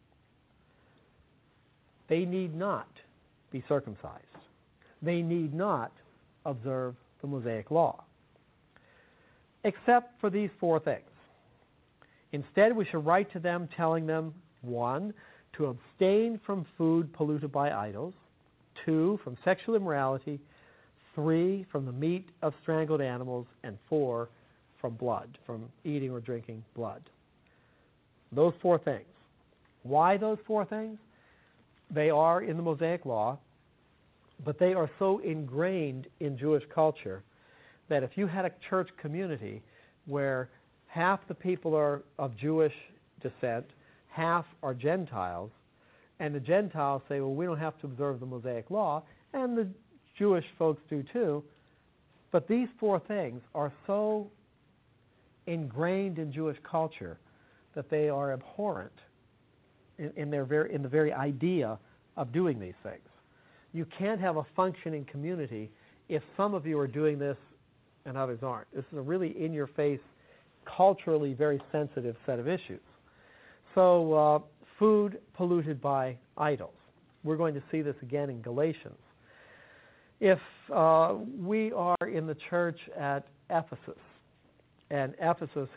They need not be circumcised. They need not observe the Mosaic law, except for these four things. Instead, we shall write to them telling them, 1, to abstain from food polluted by idols, 2, from sexual immorality, 3, from the meat of strangled animals, and 4, from blood, from eating or drinking blood. Those four things. Why those four things? They are in the Mosaic law, but they are so ingrained in Jewish culture that if you had a church community where half the people are of Jewish descent, half are Gentiles, and the Gentiles say, well, we don't have to observe the Mosaic law, and the Jewish folks do too, but these four things are so ingrained in Jewish culture that they are abhorrent in the very idea of doing these things. You can't have a functioning community if some of you are doing this and others aren't. This is a really in-your-face, culturally very sensitive set of issues. So food polluted by idols. We're going to see this again in Galatians. If we are in the church at Ephesus, and Ephesus,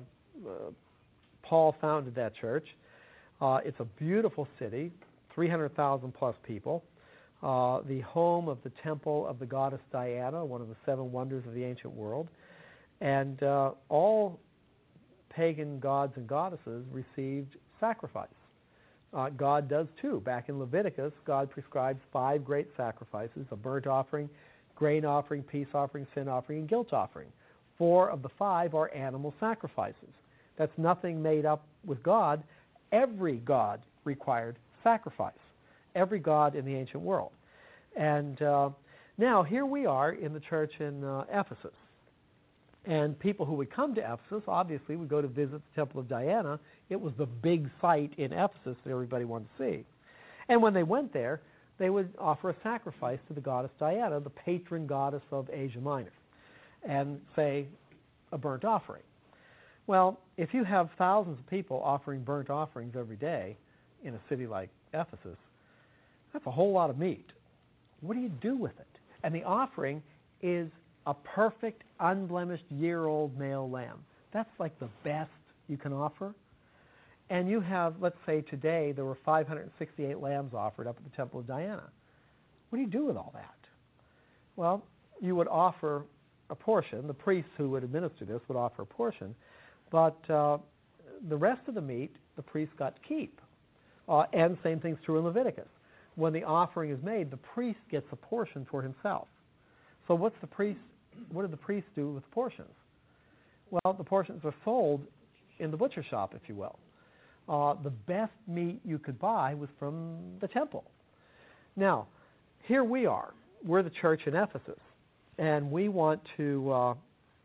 Paul founded that church. It's a beautiful city, 300,000 plus people. The home of the temple of the goddess Diana, one of the 7 wonders of the ancient world. And all pagan gods and goddesses received sacrifice. God does too. Back in Leviticus, God prescribes 5 great sacrifices: a burnt offering, grain offering, peace offering, sin offering, and guilt offering. 4 of the 5 are animal sacrifices. That's nothing made up with God. Every god required sacrifice. Every god in the ancient world. And now here we are in the church in Ephesus. And people who would come to Ephesus, obviously, would go to visit the Temple of Diana. It was the big site in Ephesus that everybody wanted to see. And when they went there, they would offer a sacrifice to the goddess Diana, the patron goddess of Asia Minor, and say a burnt offering. Well, if you have thousands of people offering burnt offerings every day in a city like Ephesus, that's a whole lot of meat. What do you do with it? And the offering is a perfect, unblemished, year-old male lamb. That's like the best you can offer. And you have, let's say today, there were 568 lambs offered up at the Temple of Diana. What do you do with all that? Well, you would offer a portion. The priests who would administer this would offer a portion. But the rest of the meat, the priest got to keep. And same thing's true in Leviticus. When the offering is made, the priest gets a portion for himself. So what do the priests do with the portions? Well, the portions are sold in the butcher shop, if you will. The best meat you could buy was from the temple. Now, here we are. We're the church in Ephesus. And we want to...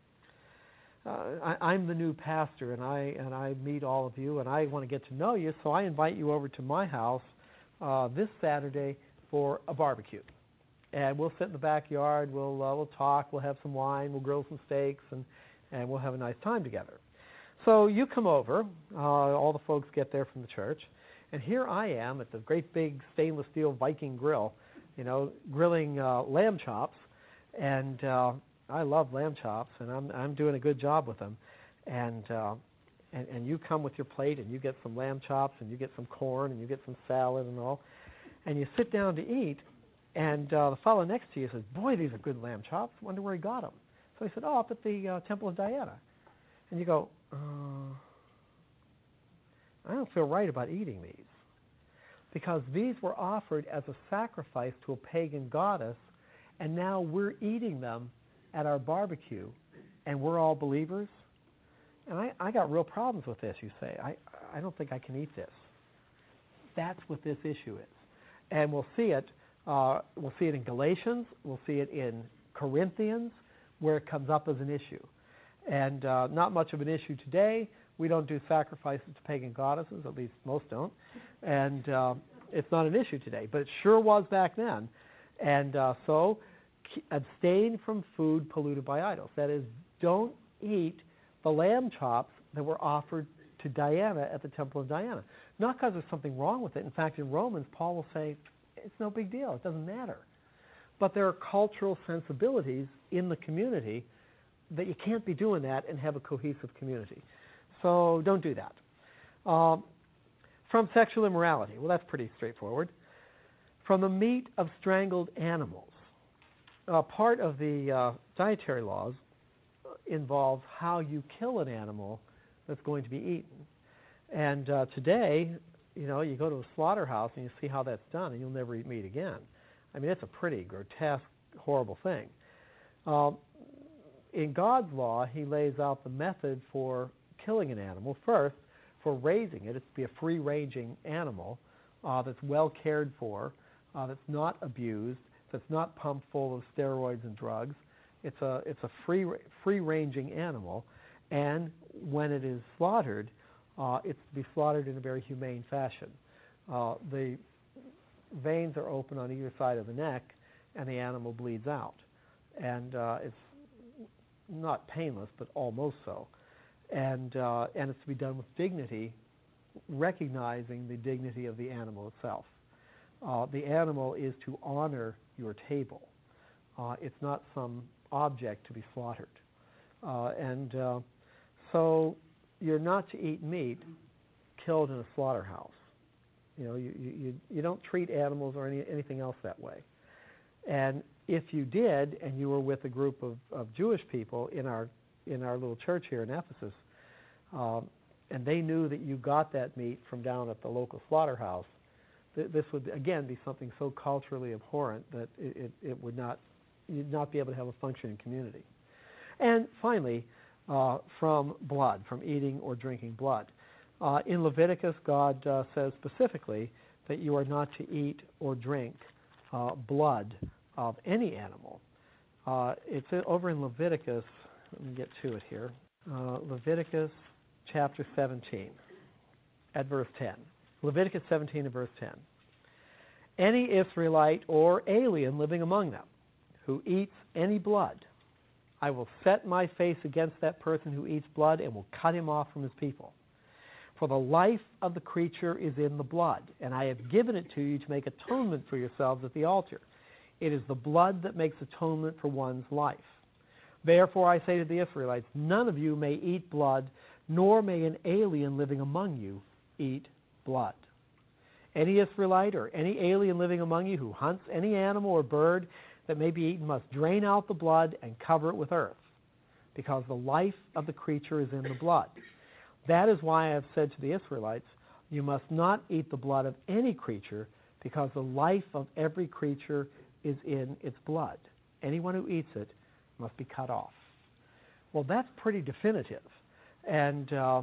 I'm the new pastor, and I meet all of you, and I want to get to know you, so I invite you over to my house this Saturday for a barbecue. And we'll sit in the backyard, we'll talk, we'll have some wine, we'll grill some steaks, and we'll have a nice time together. So you come over, all the folks get there from the church, and here I am at the great big stainless steel Viking grill, grilling lamb chops, and I love lamb chops, and I'm doing a good job with them. And you come with your plate, and you get some lamb chops, and you get some corn, and you get some salad and all. And you sit down to eat, and the fellow next to you says, "Boy, these are good lamb chops. Wonder where he got them." So he said, "Oh, up at the Temple of Diana." And you go, I don't feel right about eating these. Because these were offered as a sacrifice to a pagan goddess, and now we're eating them at our barbecue, and we're all believers. And I got real problems with this, you say. I don't think I can eat this. That's what this issue is. And we'll see it in Galatians, we'll see it in Corinthians, where it comes up as an issue. And not much of an issue today. We don't do sacrifices to pagan goddesses, at least most don't. And it's not an issue today, but it sure was back then. And so abstain from food polluted by idols. That is, don't eat the lamb chops that were offered to Diana at the Temple of Diana. Not because there's something wrong with it. In fact, in Romans, Paul will say, it's no big deal. It doesn't matter. But there are cultural sensibilities in the community that you can't be doing that and have a cohesive community. So don't do that. From sexual immorality. Well, that's pretty straightforward. From the meat of strangled animals. Part of the dietary laws involves how you kill an animal that's going to be eaten. And today, you go to a slaughterhouse and you see how that's done, and you'll never eat meat again. I mean, it's a pretty grotesque, horrible thing. In God's law, he lays out the method for killing an animal. First, for raising it, it's to be a free-ranging animal that's well cared for, that's not abused, that's not pumped full of steroids and drugs. It's a free-ranging animal, and when it is slaughtered, it's to be slaughtered in a very humane fashion. The veins are open on either side of the neck, and the animal bleeds out. And it's not painless, but almost so. And it's to be done with dignity, recognizing the dignity of the animal itself. The animal is to honor your table. It's not some object to be slaughtered. So you're not to eat meat killed in a slaughterhouse. You don't treat animals or anything else that way. And if you did, and you were with a group of Jewish people in our little church here in Ephesus, and they knew that you got that meat from down at the local slaughterhouse, this would again be something so culturally abhorrent that it would not, you'd not be able to have a functioning community. And finally, from blood, from eating or drinking blood. In Leviticus, God says specifically that you are not to eat or drink blood of any animal. It's over in Leviticus. Let me get to it here. Leviticus chapter 17 at verse 10. Leviticus 17 and verse 10. Any Israelite or alien living among them who eats any blood, I will set my face against that person who eats blood and will cut him off from his people. For the life of the creature is in the blood, and I have given it to you to make atonement for yourselves at the altar. It is the blood that makes atonement for one's life. Therefore I say to the Israelites, none of you may eat blood, nor may an alien living among you eat blood. Any Israelite or any alien living among you who hunts any animal or bird that may be eaten must drain out the blood and cover it with earth, because the life of the creature is in the blood. That is why I have said to the Israelites, you must not eat the blood of any creature, because the life of every creature is in its blood. Anyone who eats it must be cut off. Well, that's pretty definitive, and you're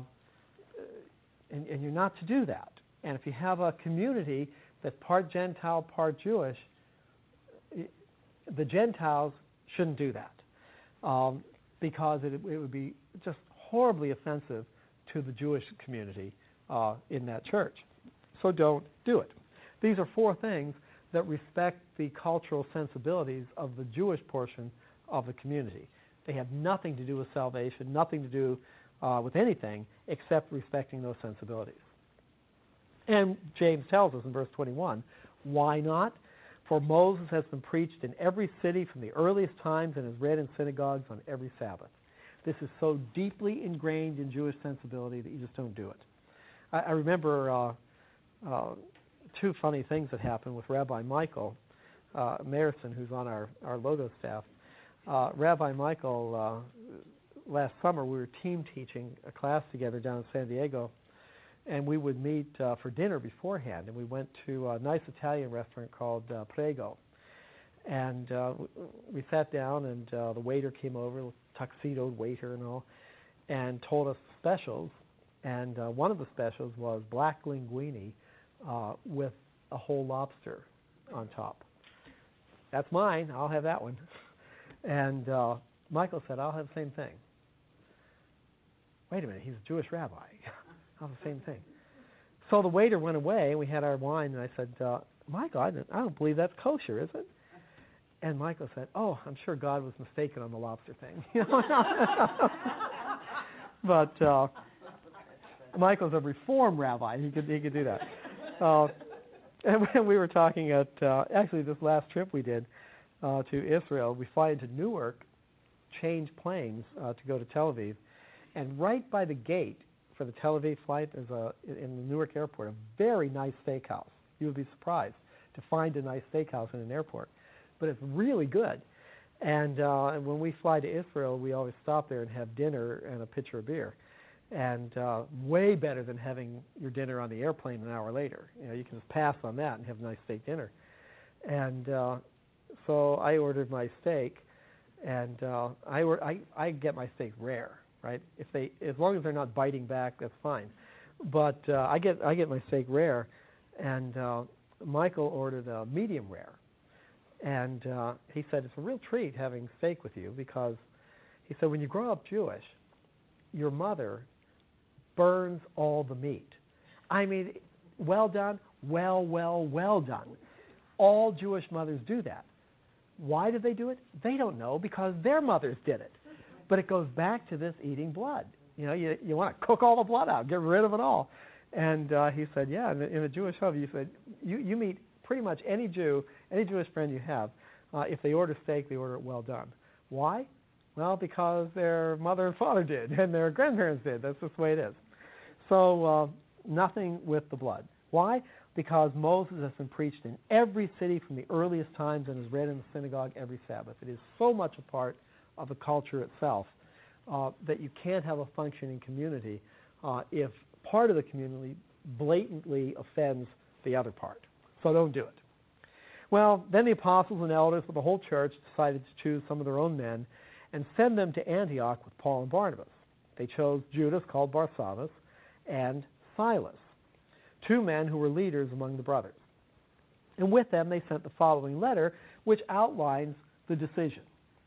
not to do that. And if you have a community that's part Gentile, part Jewish, the Gentiles shouldn't do that, because it would be just horribly offensive to the Jewish community in that church. So don't do it. These are four things that respect the cultural sensibilities of the Jewish portion of the community. They have nothing to do with salvation, nothing to do with anything except respecting those sensibilities. And James tells us in verse 21, why not? For Moses has been preached in every city from the earliest times and is read in synagogues on every Sabbath. This is so deeply ingrained in Jewish sensibility that you just don't do it. I remember two funny things that happened with Rabbi Michael Mayerson, who's on our Logos staff. Rabbi Michael, last summer we were team teaching a class together down in San Diego, and we would meet for dinner beforehand, and we went to a nice Italian restaurant called Prego. And we sat down, and the waiter came over, tuxedoed waiter and all, and told us specials. And one of the specials was black linguine with a whole lobster on top. That's mine. I'll have that one. And Michael said, I'll have the same thing. Wait a minute, he's a Jewish rabbi. I'll have the same thing. So the waiter went away, and we had our wine, and I said, Michael, I don't believe that's kosher, is it? And Michael said, oh, I'm sure God was mistaken on the lobster thing. But Michael's a Reform rabbi. He could do that. And when we were talking at, actually this last trip we did to Israel, we fly into Newark, change planes to go to Tel Aviv, and right by the gate for the Tel Aviv flight is in the Newark airport, a very nice steakhouse. You would be surprised to find a nice steakhouse in an airport. But it's really good. And when we fly to Israel, we always stop there and have dinner and a pitcher of beer. And way better than having your dinner on the airplane an hour later. You can just pass on that and have a nice steak dinner. And so I ordered my steak, and I get my steak rare, right? As long as they're not biting back, that's fine. But I get my steak rare, and Michael ordered a medium rare. And he said, it's a real treat having steak with you, because he said, when you grow up Jewish, your mother burns all the meat. I mean, well done, well done. All Jewish mothers do that. Why do they do it? They don't know, because their mothers did it. But it goes back to this eating blood. You know, you want to cook all the blood out, get rid of it all. And he said, yeah, in a Jewish home, you said, you meet pretty much any Jew, any Jewish friend you have, if they order steak, they order it well done. Why? Well, because their mother and father did, and their grandparents did. That's just the way it is. So nothing with the blood. Why? Because Moses has been preached in every city from the earliest times and is read in the synagogue every Sabbath. It is so much a part of the culture itself that you can't have a functioning community if part of the community blatantly offends the other part. So don't do it. Well, then the apostles and elders of the whole church decided to choose some of their own men and send them to Antioch with Paul and Barnabas. They chose Judas, called Barsabbas, and Silas, 2 men who were leaders among the brothers. And with them they sent the following letter, which outlines the decision.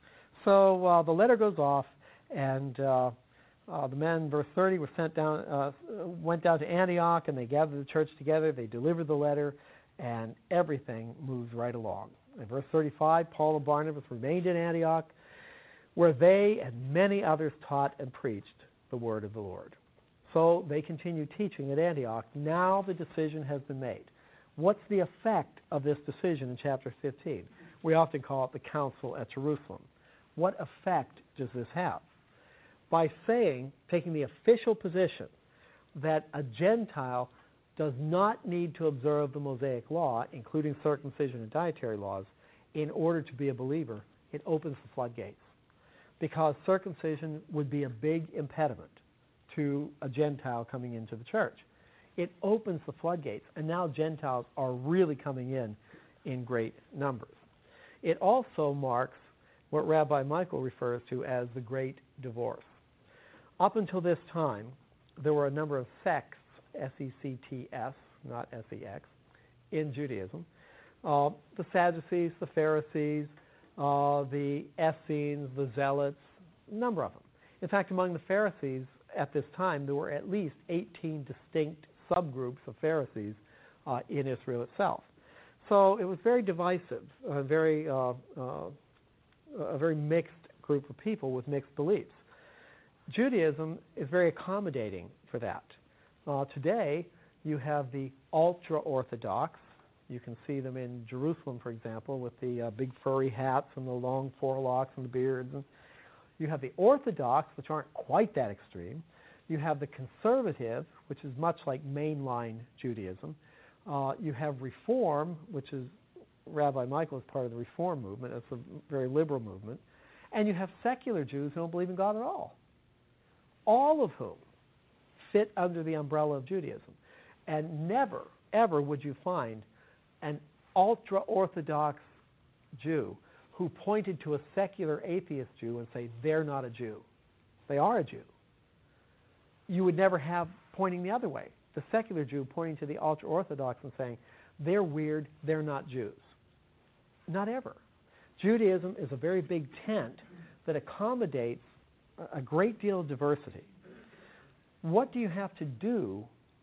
So the letter goes off, and the men, verse 30, went down to Antioch, and they gathered the church together. They delivered the letter, and everything moves right along. In verse 35, Paul and Barnabas remained in Antioch, where they and many others taught and preached the word of the Lord. So they continued teaching at Antioch. Now the decision has been made. What's the effect of this decision in chapter 15? We often call it the council at Jerusalem. What effect does this have? By taking the official position that a Gentile does not need to observe the Mosaic law, including circumcision and dietary laws, in order to be a believer, it opens the floodgates. Because circumcision would be a big impediment to a Gentile coming into the church. It opens the floodgates, and now Gentiles are really coming in great numbers. It also marks what Rabbi Michael refers to as the Great Divorce. Up until this time, there were a number of sects, S-E-C-T-S, not S-E-X, in Judaism. The Sadducees, the Pharisees, the Essenes, the Zealots, a number of them. In fact, among the Pharisees at this time, there were at least 18 distinct subgroups of Pharisees in Israel itself. So it was very divisive, a very mixed group of people with mixed beliefs. Judaism is very accommodating for that. Today, you have the ultra-Orthodox. You can see them in Jerusalem, for example, with the big furry hats and the long forelocks and the beards. And you have the Orthodox, which aren't quite that extreme. You have the conservative, which is much like mainline Judaism. You have Reform, which is Rabbi Michael is part of the Reform movement. It's a very liberal movement. And you have secular Jews who don't believe in God at all of whom fit under the umbrella of Judaism. And never, ever would you find an ultra-Orthodox Jew who pointed to a secular atheist Jew and say, they're not a Jew. They are a Jew. You would never have pointing the other way. The secular Jew pointing to the ultra-Orthodox and saying, they're weird, they're not Jews. Not ever. Judaism is a very big tent that accommodates a great deal of diversity. What do you have to do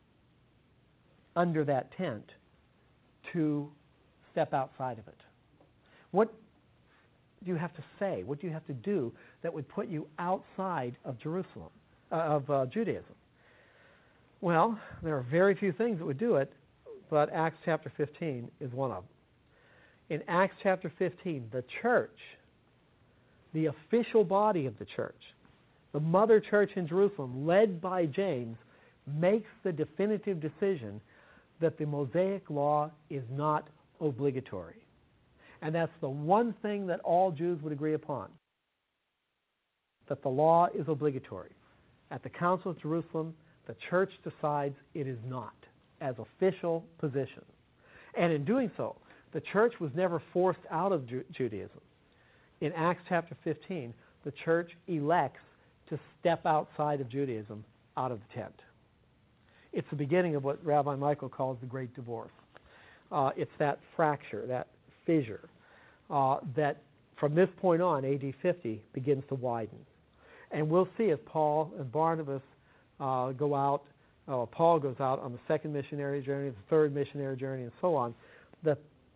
under that tent to step outside of it? What do you have to say? What do you have to do that would put you outside of Jerusalem, of Judaism? Well, there are very few things that would do it, but Acts chapter 15 is one of them. In Acts chapter 15, the church, the official body of the church, the mother church in Jerusalem, led by James, makes the definitive decision that the Mosaic law is not obligatory. And that's the one thing that all Jews would agree upon, that the law is obligatory. At the Council of Jerusalem, the church decides it is not, as official position. And in doing so, the church was never forced out of Judaism. In Acts chapter 15, the church elects to step outside of Judaism, out of the tent. It's the beginning of what Rabbi Michael calls the Great Divorce. It's that fracture, that fissure, that from this point on, AD 50, begins to widen. And we'll see as Paul and Barnabas go out, Paul goes out on the second missionary journey, the third missionary journey, and so on, that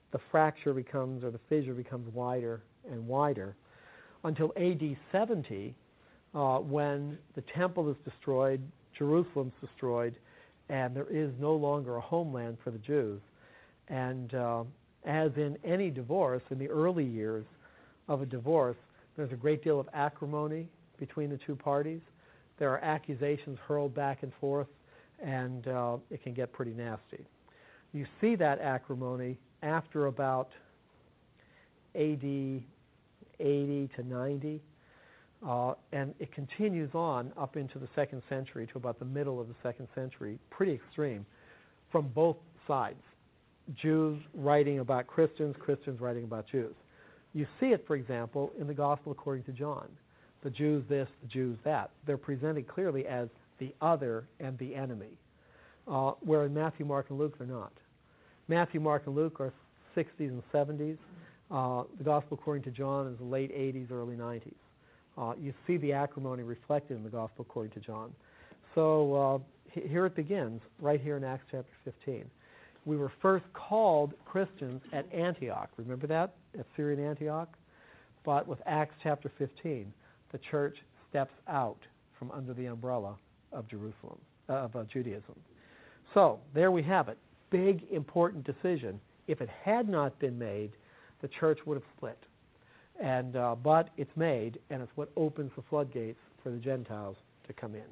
the fracture becomes, or the fissure becomes wider and wider, until AD 70, when the temple is destroyed, Jerusalem's destroyed, and there is no longer a homeland for the Jews. And as in any divorce, in the early years of a divorce, there's a great deal of acrimony between the two parties. There are accusations hurled back and forth, and it can get pretty nasty. You see that acrimony after about AD 80 to 90, and it continues on up into the 2nd century to about the middle of the 2nd century, pretty extreme, from both sides. Jews writing about Christians, Christians writing about Jews. You see it, for example, in the Gospel according to John. The Jews this, the Jews that. They're presented clearly as the other and the enemy, where in Matthew, Mark, and Luke they're not. Matthew, Mark, and Luke are 60s and 70s. The Gospel according to John is the late 80s, early 90s. You see the acrimony reflected in the Gospel according to John. So here it begins, right here in Acts chapter 15. We were first called Christians at Antioch. Remember that? At Syrian Antioch? But with Acts chapter 15, the church steps out from under the umbrella of Jerusalem, of Judaism. So there we have it. Big, important decision. If it had not been made, the church would have split. And but it's made, and it's what opens the floodgates for the Gentiles to come in.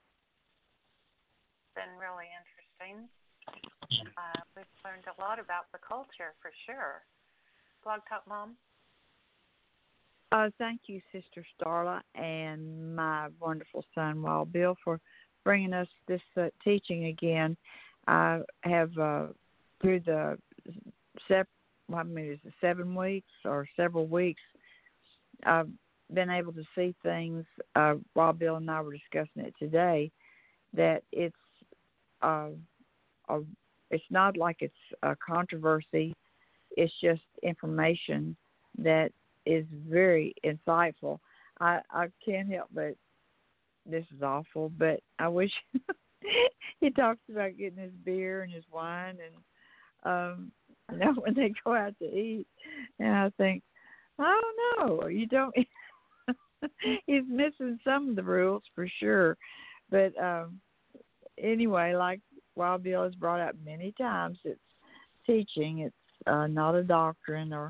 It's been really interesting. We've learned a lot about the culture, for sure. Blog Talk Mom? Thank you, Sister Starla, and my wonderful son, Wild Bill, for bringing us this teaching again. I have, through the 7 weeks or several weeks, I've been able to see things, while Bill and I were discussing it today, that it's not like it's a controversy. It's just information that is very insightful. I can't help but, this is awful, but I wish he talks about getting his beer and his wine and, when they go out to eat. And I think, I don't know, you don't, he's missing some of the rules for sure. But anyway, like Wild Bill has brought up many times, it's teaching. It's not a doctrine, or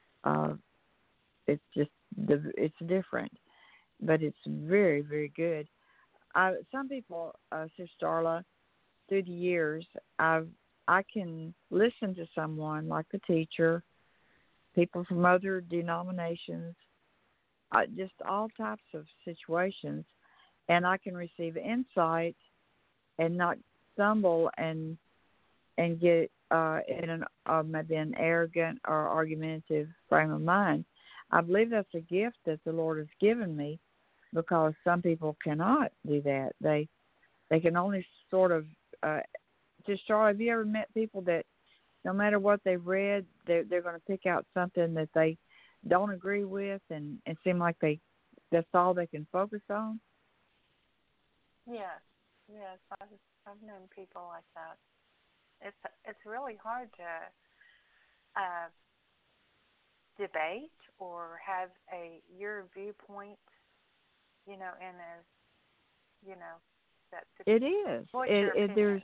it's just it's different, but it's very, very good. Some people, Sister Starla, through the years, I can listen to someone like the teacher, people from other denominations, just all types of situations, and I can receive insight and not stumble and get in maybe an arrogant or argumentative frame of mind. I believe that's a gift that the Lord has given me, because some people cannot do that. They can only sort of just Charlie, have you ever met people that no matter what they've read, they're going to pick out something that they don't agree with and seem like that's all they can focus on? Yes, I've known people like that. It's really hard to debate or have your viewpoint, in a, that. It is. There's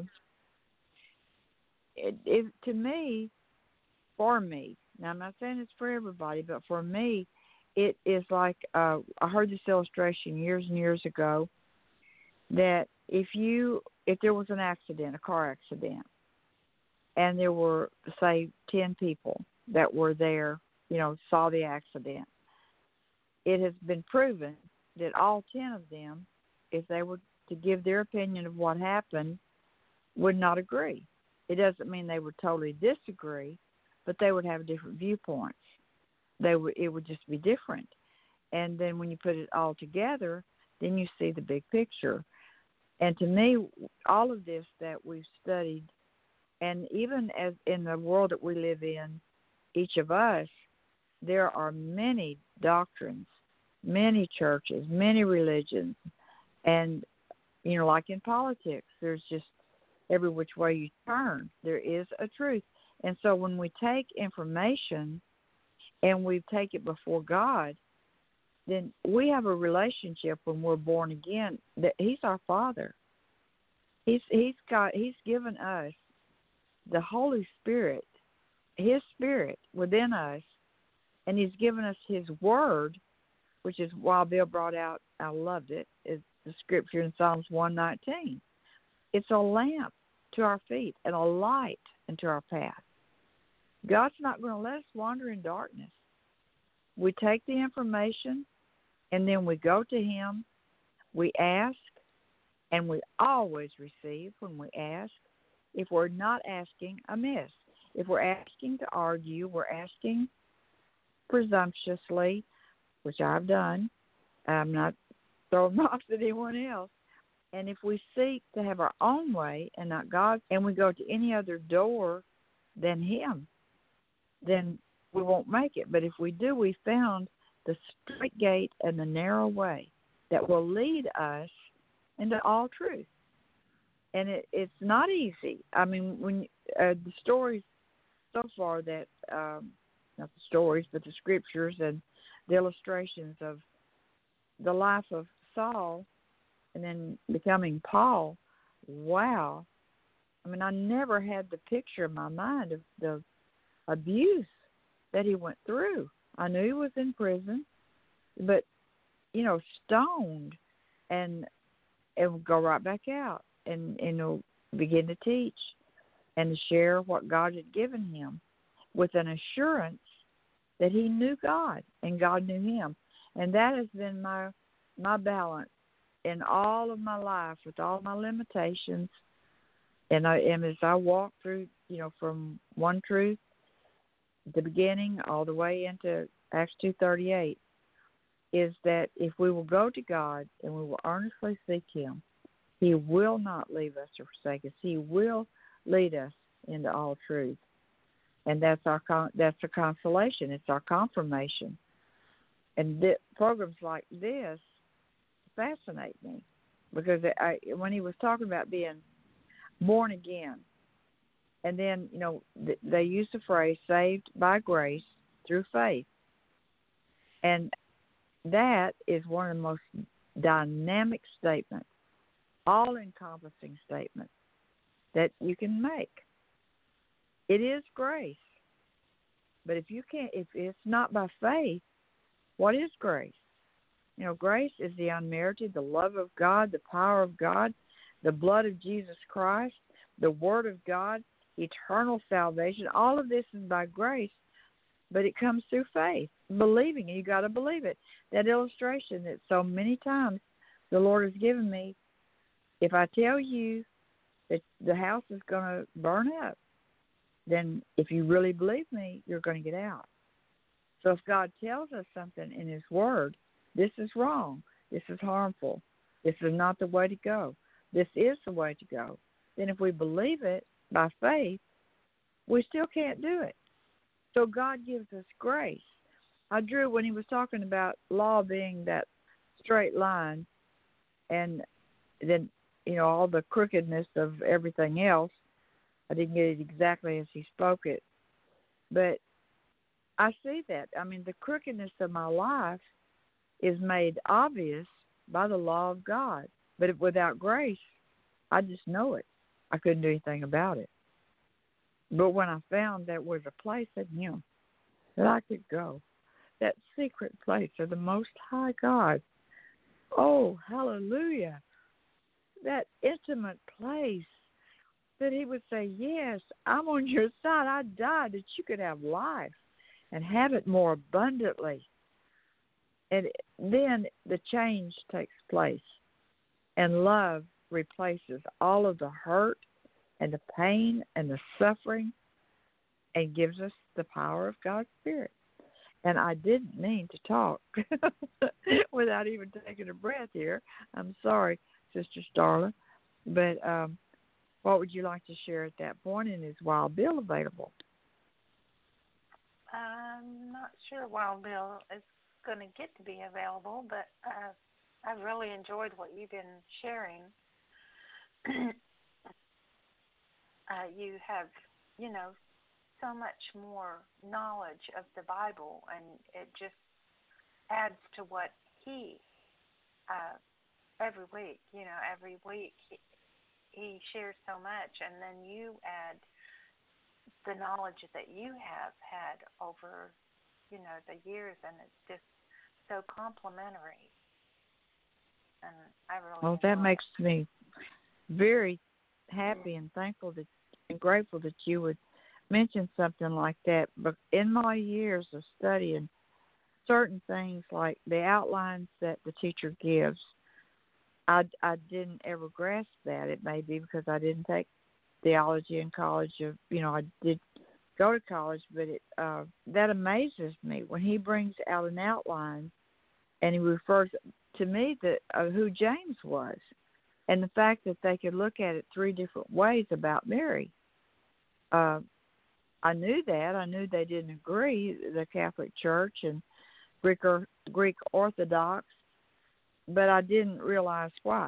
to me, for me. Now I'm not saying it's for everybody, but for me, it is like I heard this illustration years and years ago, that if there was an accident, a car accident, and there were, say, 10 people that were there, saw the accident, it has been proven that all 10 of them, if they were to give their opinion of what happened, would not agree. It doesn't mean they would totally disagree, but they would have different viewpoints. It would just be different. And then when you put it all together, then you see the big picture. And to me, all of this that we've studied, and even as in the world that we live in, each of us, there are many doctrines, many churches, many religions, and, like in politics, there's just every which way you turn, there is a truth. And so when we take information and we take it before God, then we have a relationship when we're born again that He's our Father. He's given us the Holy Spirit, His Spirit within us, and He's given us His Word, which is why Bill brought out, I loved it, is the scripture in Psalms 119. It's a lamp to our feet and a light into our path. God's not going to let us wander in darkness. We take the information, and then we go to Him, we ask, and we always receive when we ask. If we're not asking amiss, if we're asking to argue, we're asking presumptuously, which I've done. I'm not throwing rocks at anyone else. And if we seek to have our own way and not God's, and we go to any other door than Him, then we won't make it. But if we do, we found the straight gate and the narrow way that will lead us into all truth. And it's not easy. I mean, when the stories so far that, not the stories, but the scriptures and the illustrations of the life of Saul and then becoming Paul, wow. I mean, I never had the picture in my mind of the abuse that he went through. I knew he was in prison, but, stoned and would go right back out and begin to teach and to share what God had given him with an assurance that he knew God and God knew him. And that has been my balance in all of my life with all my limitations. And as I walk through, from one truth, the beginning, all the way into Acts 2:38, is that if we will go to God and we will earnestly seek Him, He will not leave us or forsake us. He will lead us into all truth. And that's a consolation. It's our confirmation. And programs like this fascinate me because when he was talking about being born again, and then, they use the phrase saved by grace through faith. And that is one of the most dynamic statements, all-encompassing statements that you can make. It is grace. But if it's not by faith, what is grace? Grace is the unmerited, the love of God, the power of God, the blood of Jesus Christ, the Word of God, eternal salvation. All of this is by grace, but it comes through faith, believing. You got to believe it. That illustration that so many times the Lord has given me, if I tell you that the house is going to burn up, then if you really believe me, you're going to get out. So if God tells us something in His Word, this is wrong, this is harmful, this is not the way to go, this is the way to go, then if we believe it by faith, we still can't do it. So God gives us grace. I drew, when he was talking about law being that straight line and then, all the crookedness of everything else, I didn't get it exactly as he spoke it. But I see that. I mean, the crookedness of my life is made obvious by the law of God. But without grace, I just know it. I couldn't do anything about it. But when I found there was a place in Him that I could go, that secret place of the Most High God, oh, hallelujah, that intimate place that He would say, yes, I'm on your side. I died that you could have life and have it more abundantly. And then the change takes place, and love replaces all of the hurt and the pain and the suffering and gives us the power of God's Spirit. And I didn't mean to talk without even taking a breath here. I'm sorry, Sister Starla. But what would you like to share at that point? And is Wild Bill available? I'm not sure Wild Bill is going to get to be available, but I've really enjoyed what you've been sharing. You have, so much more knowledge of the Bible, and it just adds to what he, every week, he shares so much, and then you add the knowledge that you have had over, the years, and it's just so complimentary. And I really well, that makes me very happy and thankful and grateful that you would mention something like that. But in my years of studying certain things like the outlines that the teacher gives, I didn't ever grasp that. It may be because I didn't take theology in college. I did go to college, but that amazes me when he brings out an outline and he refers to me that who James was, and the fact that they could look at it three different ways about Mary. I knew that. I knew they didn't agree, the Catholic Church and Greek Orthodox, but I didn't realize why.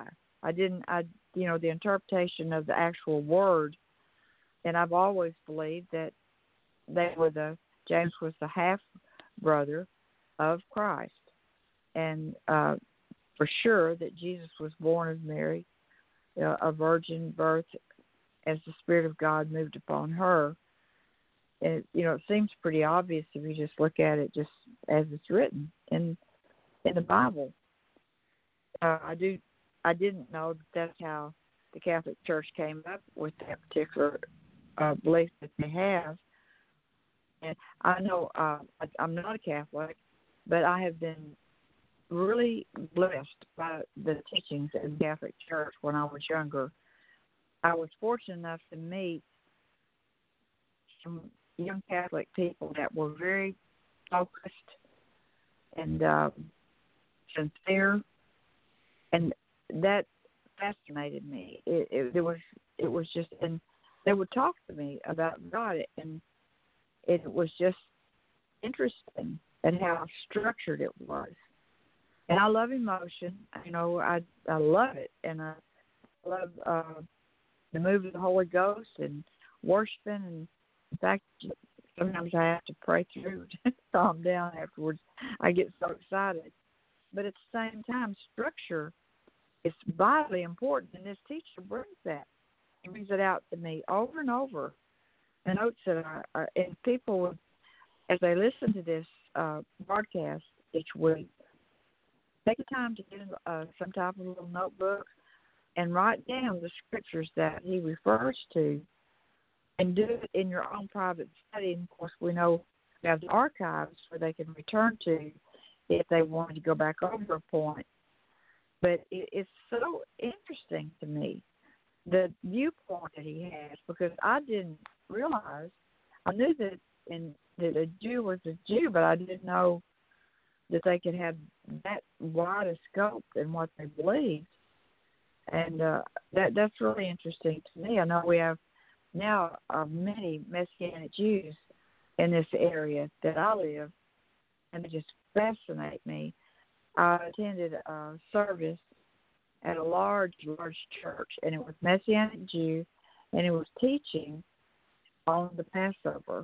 The interpretation of the actual word, and I've always believed that James was the half brother of Christ, and for sure that Jesus was born of Mary, a virgin birth, as the Spirit of God moved upon her. And it seems pretty obvious if you just look at it just as it's written in the Bible. I didn't know that that's how the Catholic Church came up with that particular belief that they have. And I know I'm not a Catholic, but I have been really blessed by the teachings of the Catholic Church when I was younger. I was fortunate enough to meet some young Catholic people that were very focused and sincere, and that fascinated me. It was just, and they would talk to me about God, and it was just interesting at how structured it was. And I love emotion. I love it, and I love the move of the Holy Ghost and worshiping. And in fact, sometimes I have to pray through to calm down afterwards. I get so excited. But at the same time, structure is vitally important, and this teacher brings that. He brings it out to me over and over. The notes that and people would, as they listen to this broadcast each week, take the time to get some type of little notebook and write down the scriptures that he refers to, and do it in your own private study. And of course, we know we have the archives where they can return to if they wanted to go back over a point. But it's so interesting to me, the viewpoint that he has, because I didn't realize. I knew that a Jew was a Jew, but I didn't know that they could have that wide a scope in what they believed. And that's really interesting to me. I know we have now many Messianic Jews in this area that I live, and they just fascinate me. I attended a service at a large church, and it was Messianic Jew, and it was teaching on the Passover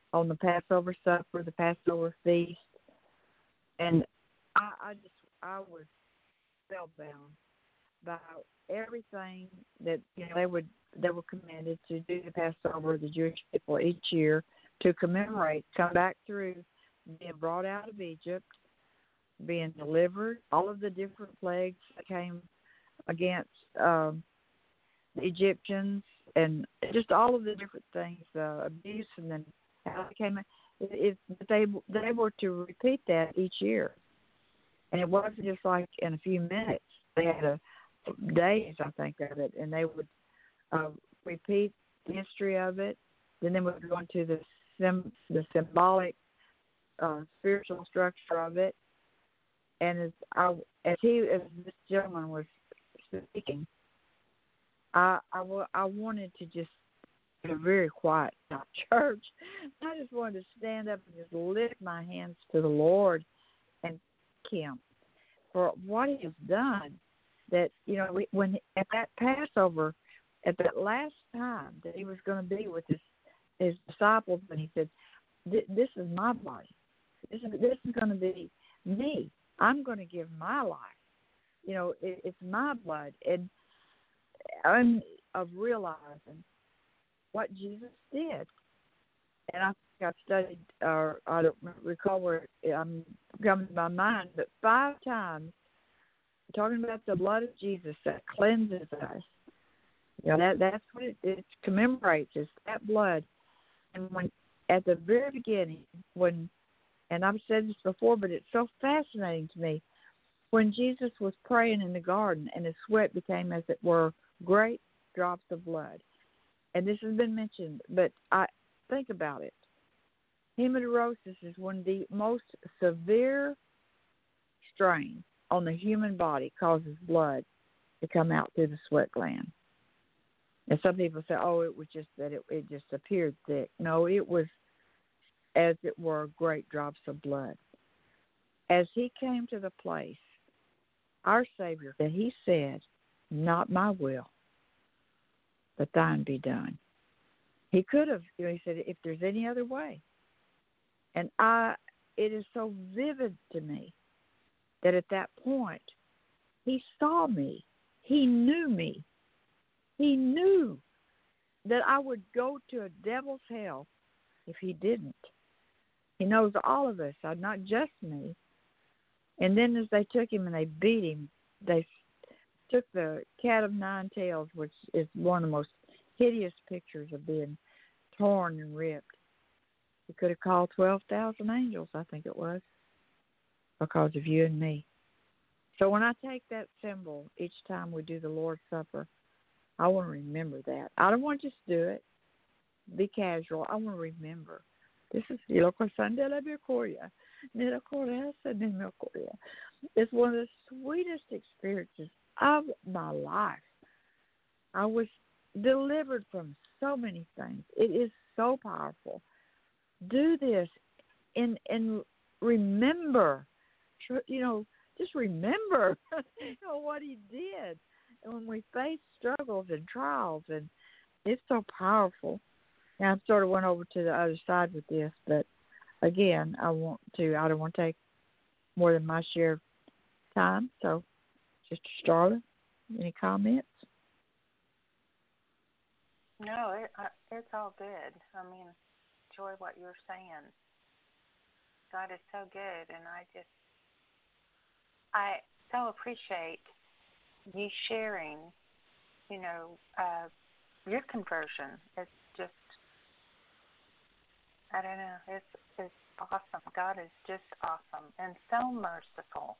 supper, the Passover feast, and I was spellbound by everything that they were commanded to do the Passover, the Jewish people each year, to commemorate, come back through being brought out of Egypt, being delivered, all of the different plagues that came against the Egyptians, and just all of the different things, abuse, and then how it came. They were to repeat that each year, and it wasn't just like in a few minutes. They had days, I think, of it, and they would repeat the history of it. Then they would go into the symbolic, spiritual structure of it. And as this gentleman was speaking, I wanted to just be very quiet in church. I just wanted to stand up and just lift my hands to the Lord and thank Him for what He has done. That when at that Passover, at that last time that He was going to be with His his disciples when he said, "This is my body. This is going to be me. I'm going to give my life. You know, it's my blood." And I'm of realizing what Jesus did. And I think I've studied, or I don't recall where I'm coming to my mind, but 5 times talking about the blood of Jesus that cleanses us. You know, that's what it commemorates, is that blood. And when at the very beginning, and I've said this before, but it's so fascinating to me, when Jesus was praying in the garden and his sweat became, as it were, great drops of blood. And this has been mentioned, but I think about it. Hematidrosis is one of the most severe strains on the human body, causes blood to come out through the sweat gland. And some people say, oh, it was just that it just appeared thick. No, it was, as it were, great drops of blood. As he came to the place, our Savior, that he said, "Not my will, but thine be done." He could have, he said, if there's any other way. And it is so vivid to me that at that point, he saw me. He knew me. He knew that I would go to a devil's hell if he didn't. He knows all of us, not just me. And then as they took him and they beat him, they took the cat of 9 tails, which is one of the most hideous pictures of being torn and ripped. He could have called 12,000 angels, I think it was, because of you and me. So when I take that symbol each time we do the Lord's Supper, I want to remember that. I don't want to just do it, be casual. I want to remember. This is it's one of the sweetest experiences of my life. I was delivered from so many things. It is so powerful. Do this and remember, just remember what he did. And when we face struggles and trials, and it's so powerful. Now, I sort of went over to the other side with this, but again, I don't want to take more than my share of time. So, Sister Starla, any comments? No, it's all good. I mean, enjoy what you're saying. God is so good, and I so appreciate you sharing, your conversion. It's just, I don't know, it's awesome. God is just awesome and so merciful.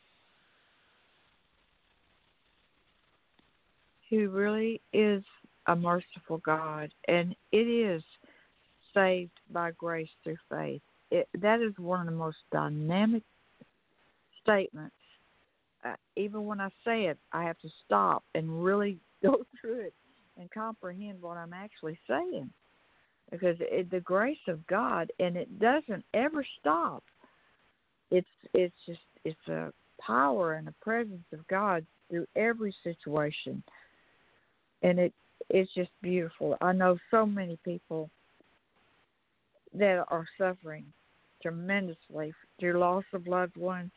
He really is a merciful God, and it is saved by grace through faith. That is one of the most dynamic statements. Even when I say it, I have to stop and really go through it and comprehend what I'm actually saying, because the grace of God, and it doesn't ever stop. It's a power and a presence of God through every situation, and it's just beautiful. I know so many people that are suffering tremendously through loss of loved ones,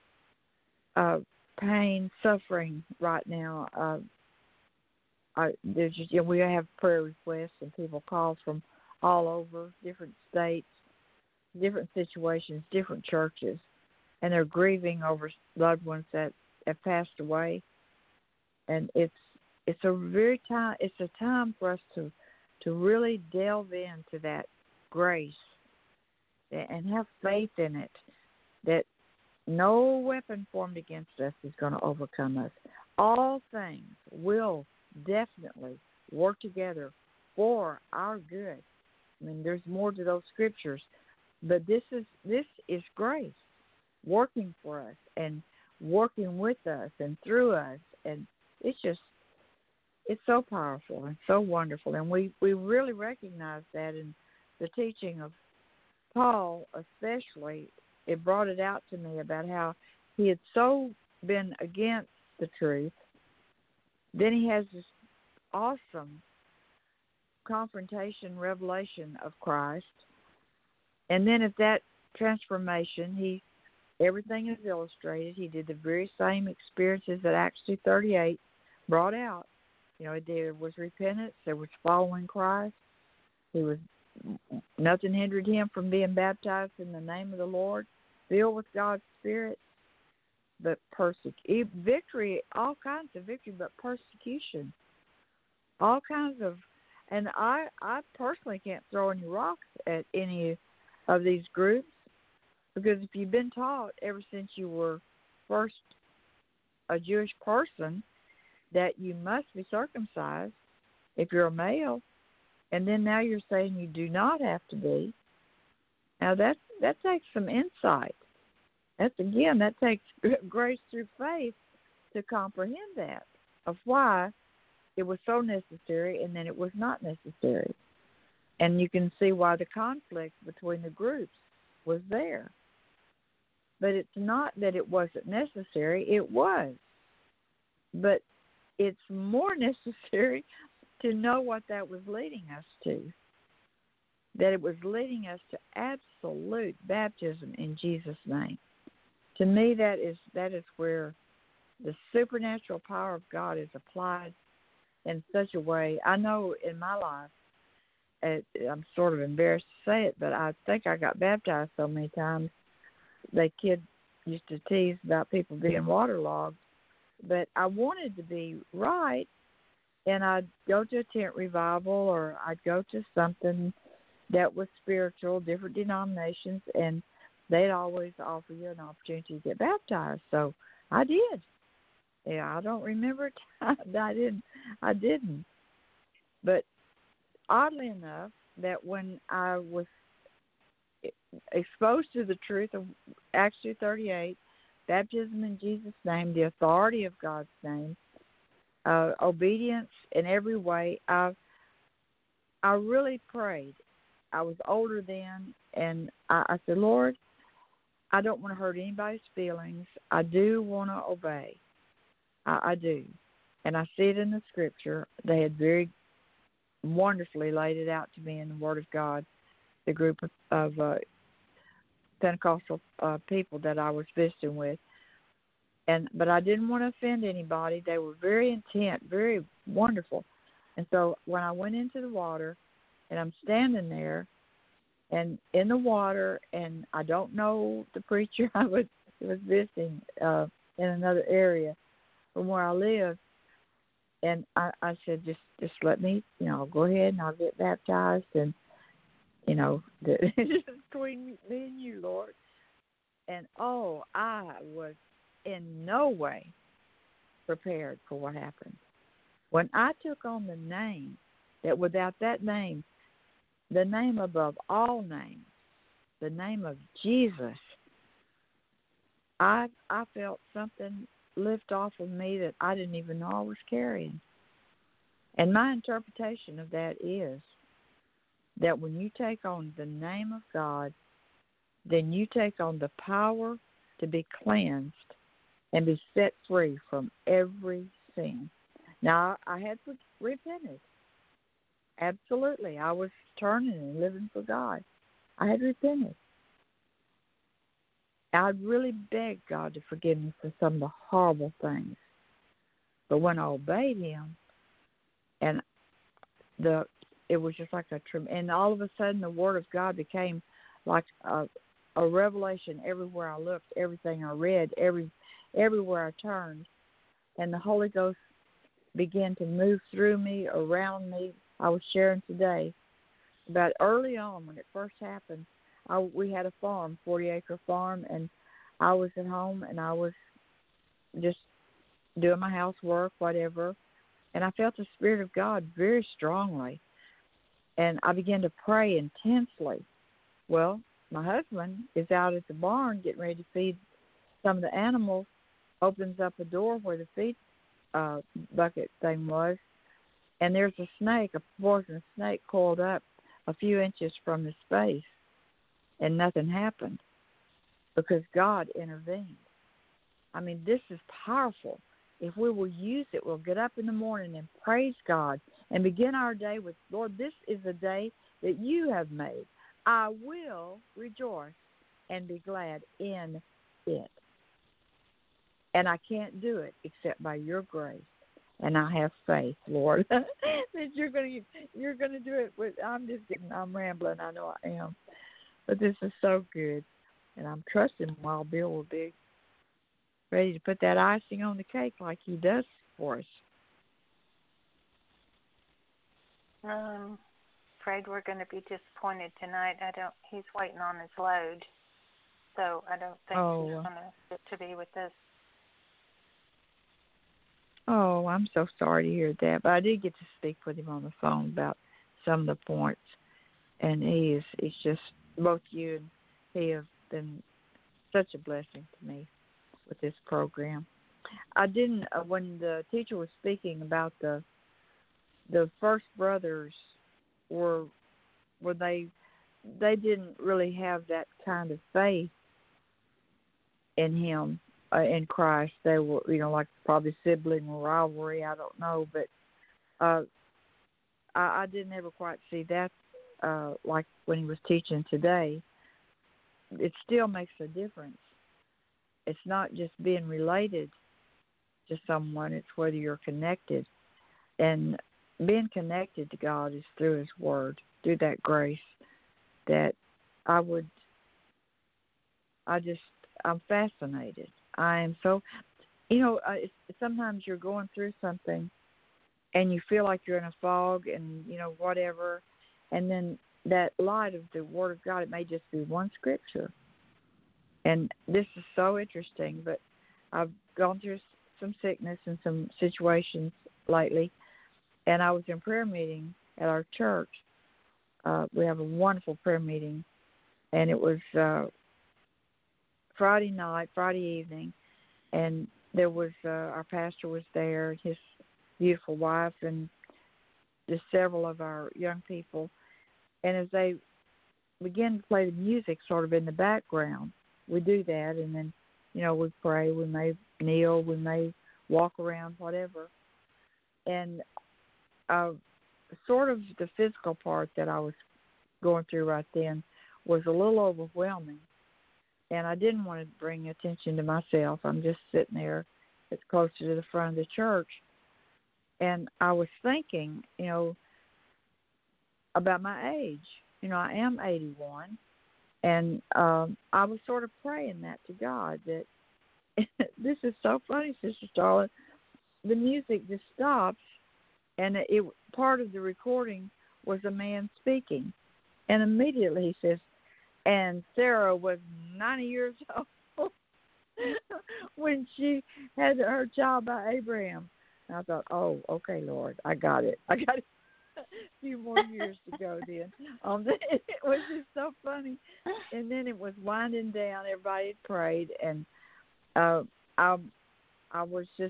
pain, suffering right now. There's just, we have prayer requests, and people call from all over, different states, different situations, different churches, and they're grieving over loved ones that have passed away. And it's a time for us to really delve into that grace and have faith in it, that no weapon formed against us is going to overcome us. All things will definitely work together for our good. I mean, there's more to those scriptures, but this is grace working for us and working with us and through us, and it's so powerful and so wonderful, and we really recognize that in the teaching of Paul, especially. It brought it out to me about how he had so been against the truth. Then he has this awesome confrontation, revelation of Christ. And then at that transformation, everything is illustrated. He did the very same experiences that Acts 2:38 brought out. There was repentance. There was following Christ. Nothing hindered him from being baptized in the name of the Lord, filled with God's Spirit. But victory, all kinds of victory, but persecution, all kinds of. And I personally can't throw any rocks at any of these groups, because if you've been taught ever since you were first a Jewish person that you must be circumcised if you're a male, and then now you're saying you do not have to be. Now that takes some insight. That takes grace through faith to comprehend that, of why it was so necessary and then it was not necessary. And you can see why the conflict between the groups was there. But it's not that it wasn't necessary, it was. But it's more necessary to know what that was leading us to. That it was leading us to absolute baptism in Jesus' name. To me, that is where the supernatural power of God is applied in such a way. I know in my life, I'm sort of embarrassed to say it, but I think I got baptized so many times. The kids used to tease about people being waterlogged, but I wanted to be right, and I'd go to a tent revival or I'd go to something that was spiritual, different denominations, and they'd always offer you an opportunity to get baptized. So I did. Yeah, I don't remember a time that I didn't. But oddly enough, that when I was exposed to the truth of Acts 2:38, baptism in Jesus' name, the authority of God's name, obedience in every way, I really prayed. I was older then, and I said, Lord, I don't want to hurt anybody's feelings. I do want to obey. I do. And I see it in the Scripture. They had very wonderfully laid it out to me in the Word of God, the group of Pentecostal people that I was visiting with. But I didn't want to offend anybody. They were very intent, very wonderful. And so when I went into the water, and I'm standing there, and in the water, and I don't know the preacher I was visiting in another area from where I live, and I said, just let me, go ahead and I'll get baptized, and just between me and you, Lord. And I was in no way prepared for what happened. When I took on the name, that without that name, the name above all names, the name of Jesus, I felt something lift off of me that I didn't even know I was carrying. And my interpretation of that is that when you take on the name of God, then you take on the power to be cleansed and be set free from every sin. Now, I had repented. Absolutely. I was turning and living for God. I had repented. I really begged God to forgive me for some of the horrible things. But when I obeyed Him, and it was just like and all of a sudden the Word of God became like a revelation everywhere I looked, everything I read, everywhere I turned. And the Holy Ghost began to move through me, around me. I was sharing today about early on when it first happened. We had a farm, 40-acre farm, and I was at home, and I was just doing my housework, whatever, and I felt the Spirit of God very strongly, and I began to pray intensely. Well, my husband is out at the barn getting ready to feed some of the animals, opens up a door where the feed bucket thing was, and there's a snake, a poisonous snake, coiled up a few inches from the space, and nothing happened because God intervened. I mean, this is powerful. If we will use it, we'll get up in the morning and praise God and begin our day with, Lord, this is a day that you have made. I will rejoice and be glad in it. And I can't do it except by your grace. And I have faith, Lord, that you're going to do it. I'm rambling. I know I am, but this is so good, and I'm trusting Wild Bill will be ready to put that icing on the cake like he does for us. Afraid we're going to be disappointed tonight. He's waiting on his load, so I don't think he's going to get to be with us. Oh, I'm so sorry to hear that, but I did get to speak with him on the phone about some of the points, and he's just, both you and he have been such a blessing to me with this program. I didn't, when the teacher was speaking about the first brothers they didn't really have that kind of faith in him, in Christ. They were, like probably sibling rivalry, I don't know, but I didn't ever quite see that like when he was teaching today. It still makes a difference. It's not just being related to someone, it's whether you're connected. And being connected to God is through His Word, through that grace that I'm fascinated. I am so, sometimes you're going through something and you feel like you're in a fog and, whatever, and then that light of the Word of God, it may just be one scripture. And this is so interesting, but I've gone through some sickness and some situations lately, and I was in prayer meeting at our church. We have a wonderful prayer meeting, and it was Friday evening, and there was our pastor was there, his beautiful wife, and just several of our young people. And as they began to play the music sort of in the background, we do that, and then, we pray, we may kneel, we may walk around, whatever. And sort of the physical part that I was going through right then was a little overwhelming. And I didn't want to bring attention to myself. I'm just sitting there. It's closer to the front of the church. And I was thinking, about my age. I am 81. And I was sort of praying that to God, that this is so funny, Sister Starla. The music just stops, and part of the recording was a man speaking. And immediately he says, and Sarah was 90 years old when she had her child by Abraham. And I thought, oh, okay, Lord, I got it. I got a few more years to go then. It was just so funny. And then it was winding down. Everybody had prayed, and I was just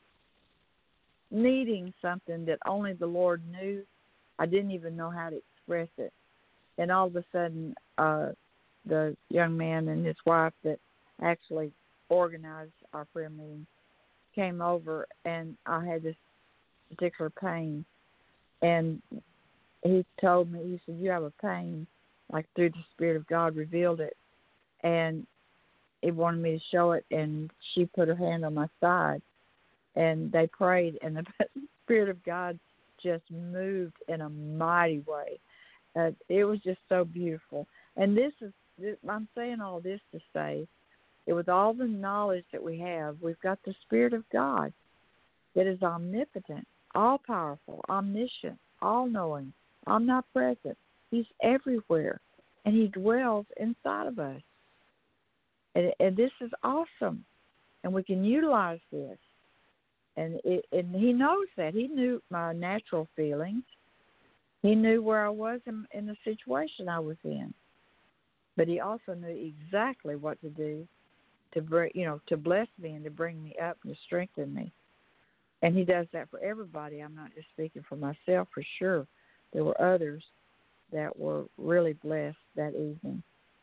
needing something that only the Lord knew. I didn't even know how to express it. And all of a sudden, the young man and his wife that actually organized our prayer meeting came over, and I had this particular pain. And he told me, he said, you have a pain, like through the Spirit of God revealed it. And he wanted me to show it, and she put her hand on my side, and they prayed, and the Spirit of God just moved in a mighty way. It was just so beautiful. And I'm saying all this to say that with all the knowledge that we have, we've got the Spirit of God that is omnipotent, all-powerful, omniscient, all-knowing, omnipresent. He's everywhere, and He dwells inside of us. And this is awesome, and we can utilize this. And He knows that. He knew my natural feelings. He knew where I was in the situation I was in. But He also knew exactly what to do to bring, to bless me and to bring me up and to strengthen me. And He does that for everybody. I'm not just speaking for myself, for sure. There were others that were really blessed that evening.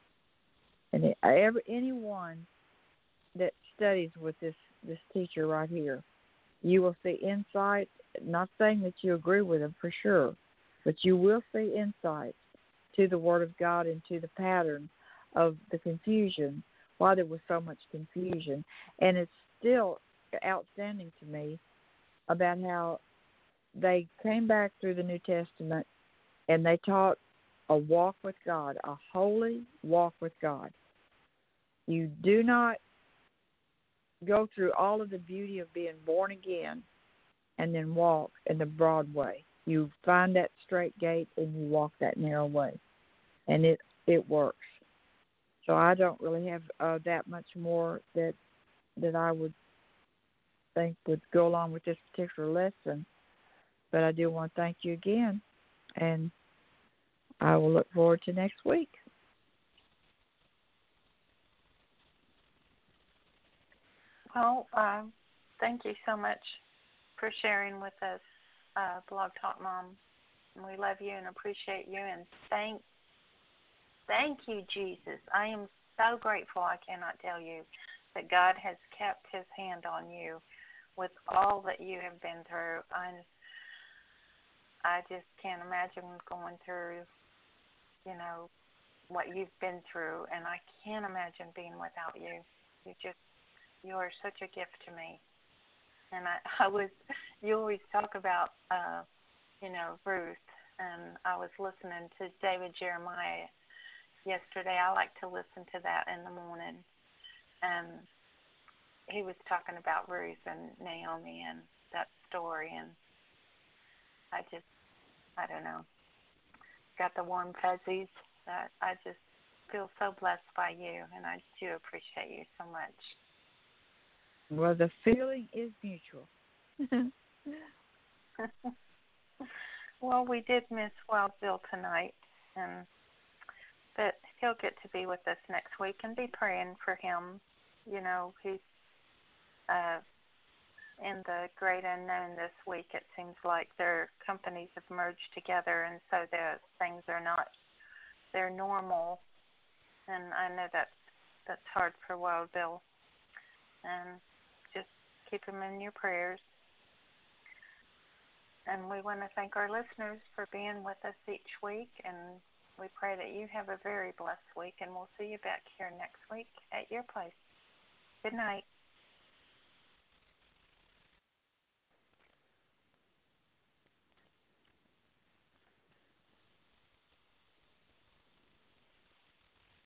And anyone that studies with this teacher right here, You will see insight, not saying that you agree with them for sure, but you will see insight to the Word of God and to the pattern of the confusion, why there was so much confusion. And it's still outstanding to me about how they came back through the New Testament and they taught a walk with God, a holy walk with God. You do not go through all of the beauty of being born again and then walk in the broad way. You find that straight gate and you walk that narrow way. And it works. So I don't really have that much more that I would think would go along with this particular lesson. But I do want to thank you again. And I will look forward to next week. Well, thank you so much for sharing with us, Blog Talk Mom. We love you and appreciate you, and thank you, Jesus. I am so grateful, I cannot tell you, that God has kept his hand on you with all that you have been through. I just can't imagine going through, what you've been through, and I can't imagine being without you. You are such a gift to me. And you always talk about, Ruth, and I was listening to David Jeremiah yesterday. I like to listen to that in the morning. And he was talking about Ruth and Naomi and that story, and I don't know, got the warm fuzzies. That I just feel so blessed by you, and I do appreciate you so much. Well, the feeling is mutual. Well, we did miss Wild Bill tonight, but he'll get to be with us next week, and be praying for him. He's in the great unknown this week. It seems like their companies have merged together, and so the things are not their normal. And I know that's hard for Wild Bill. And just keep him in your prayers. And we want to thank our listeners for being with us each week, and we pray that you have a very blessed week, and we'll see you back here next week at your place. Good night.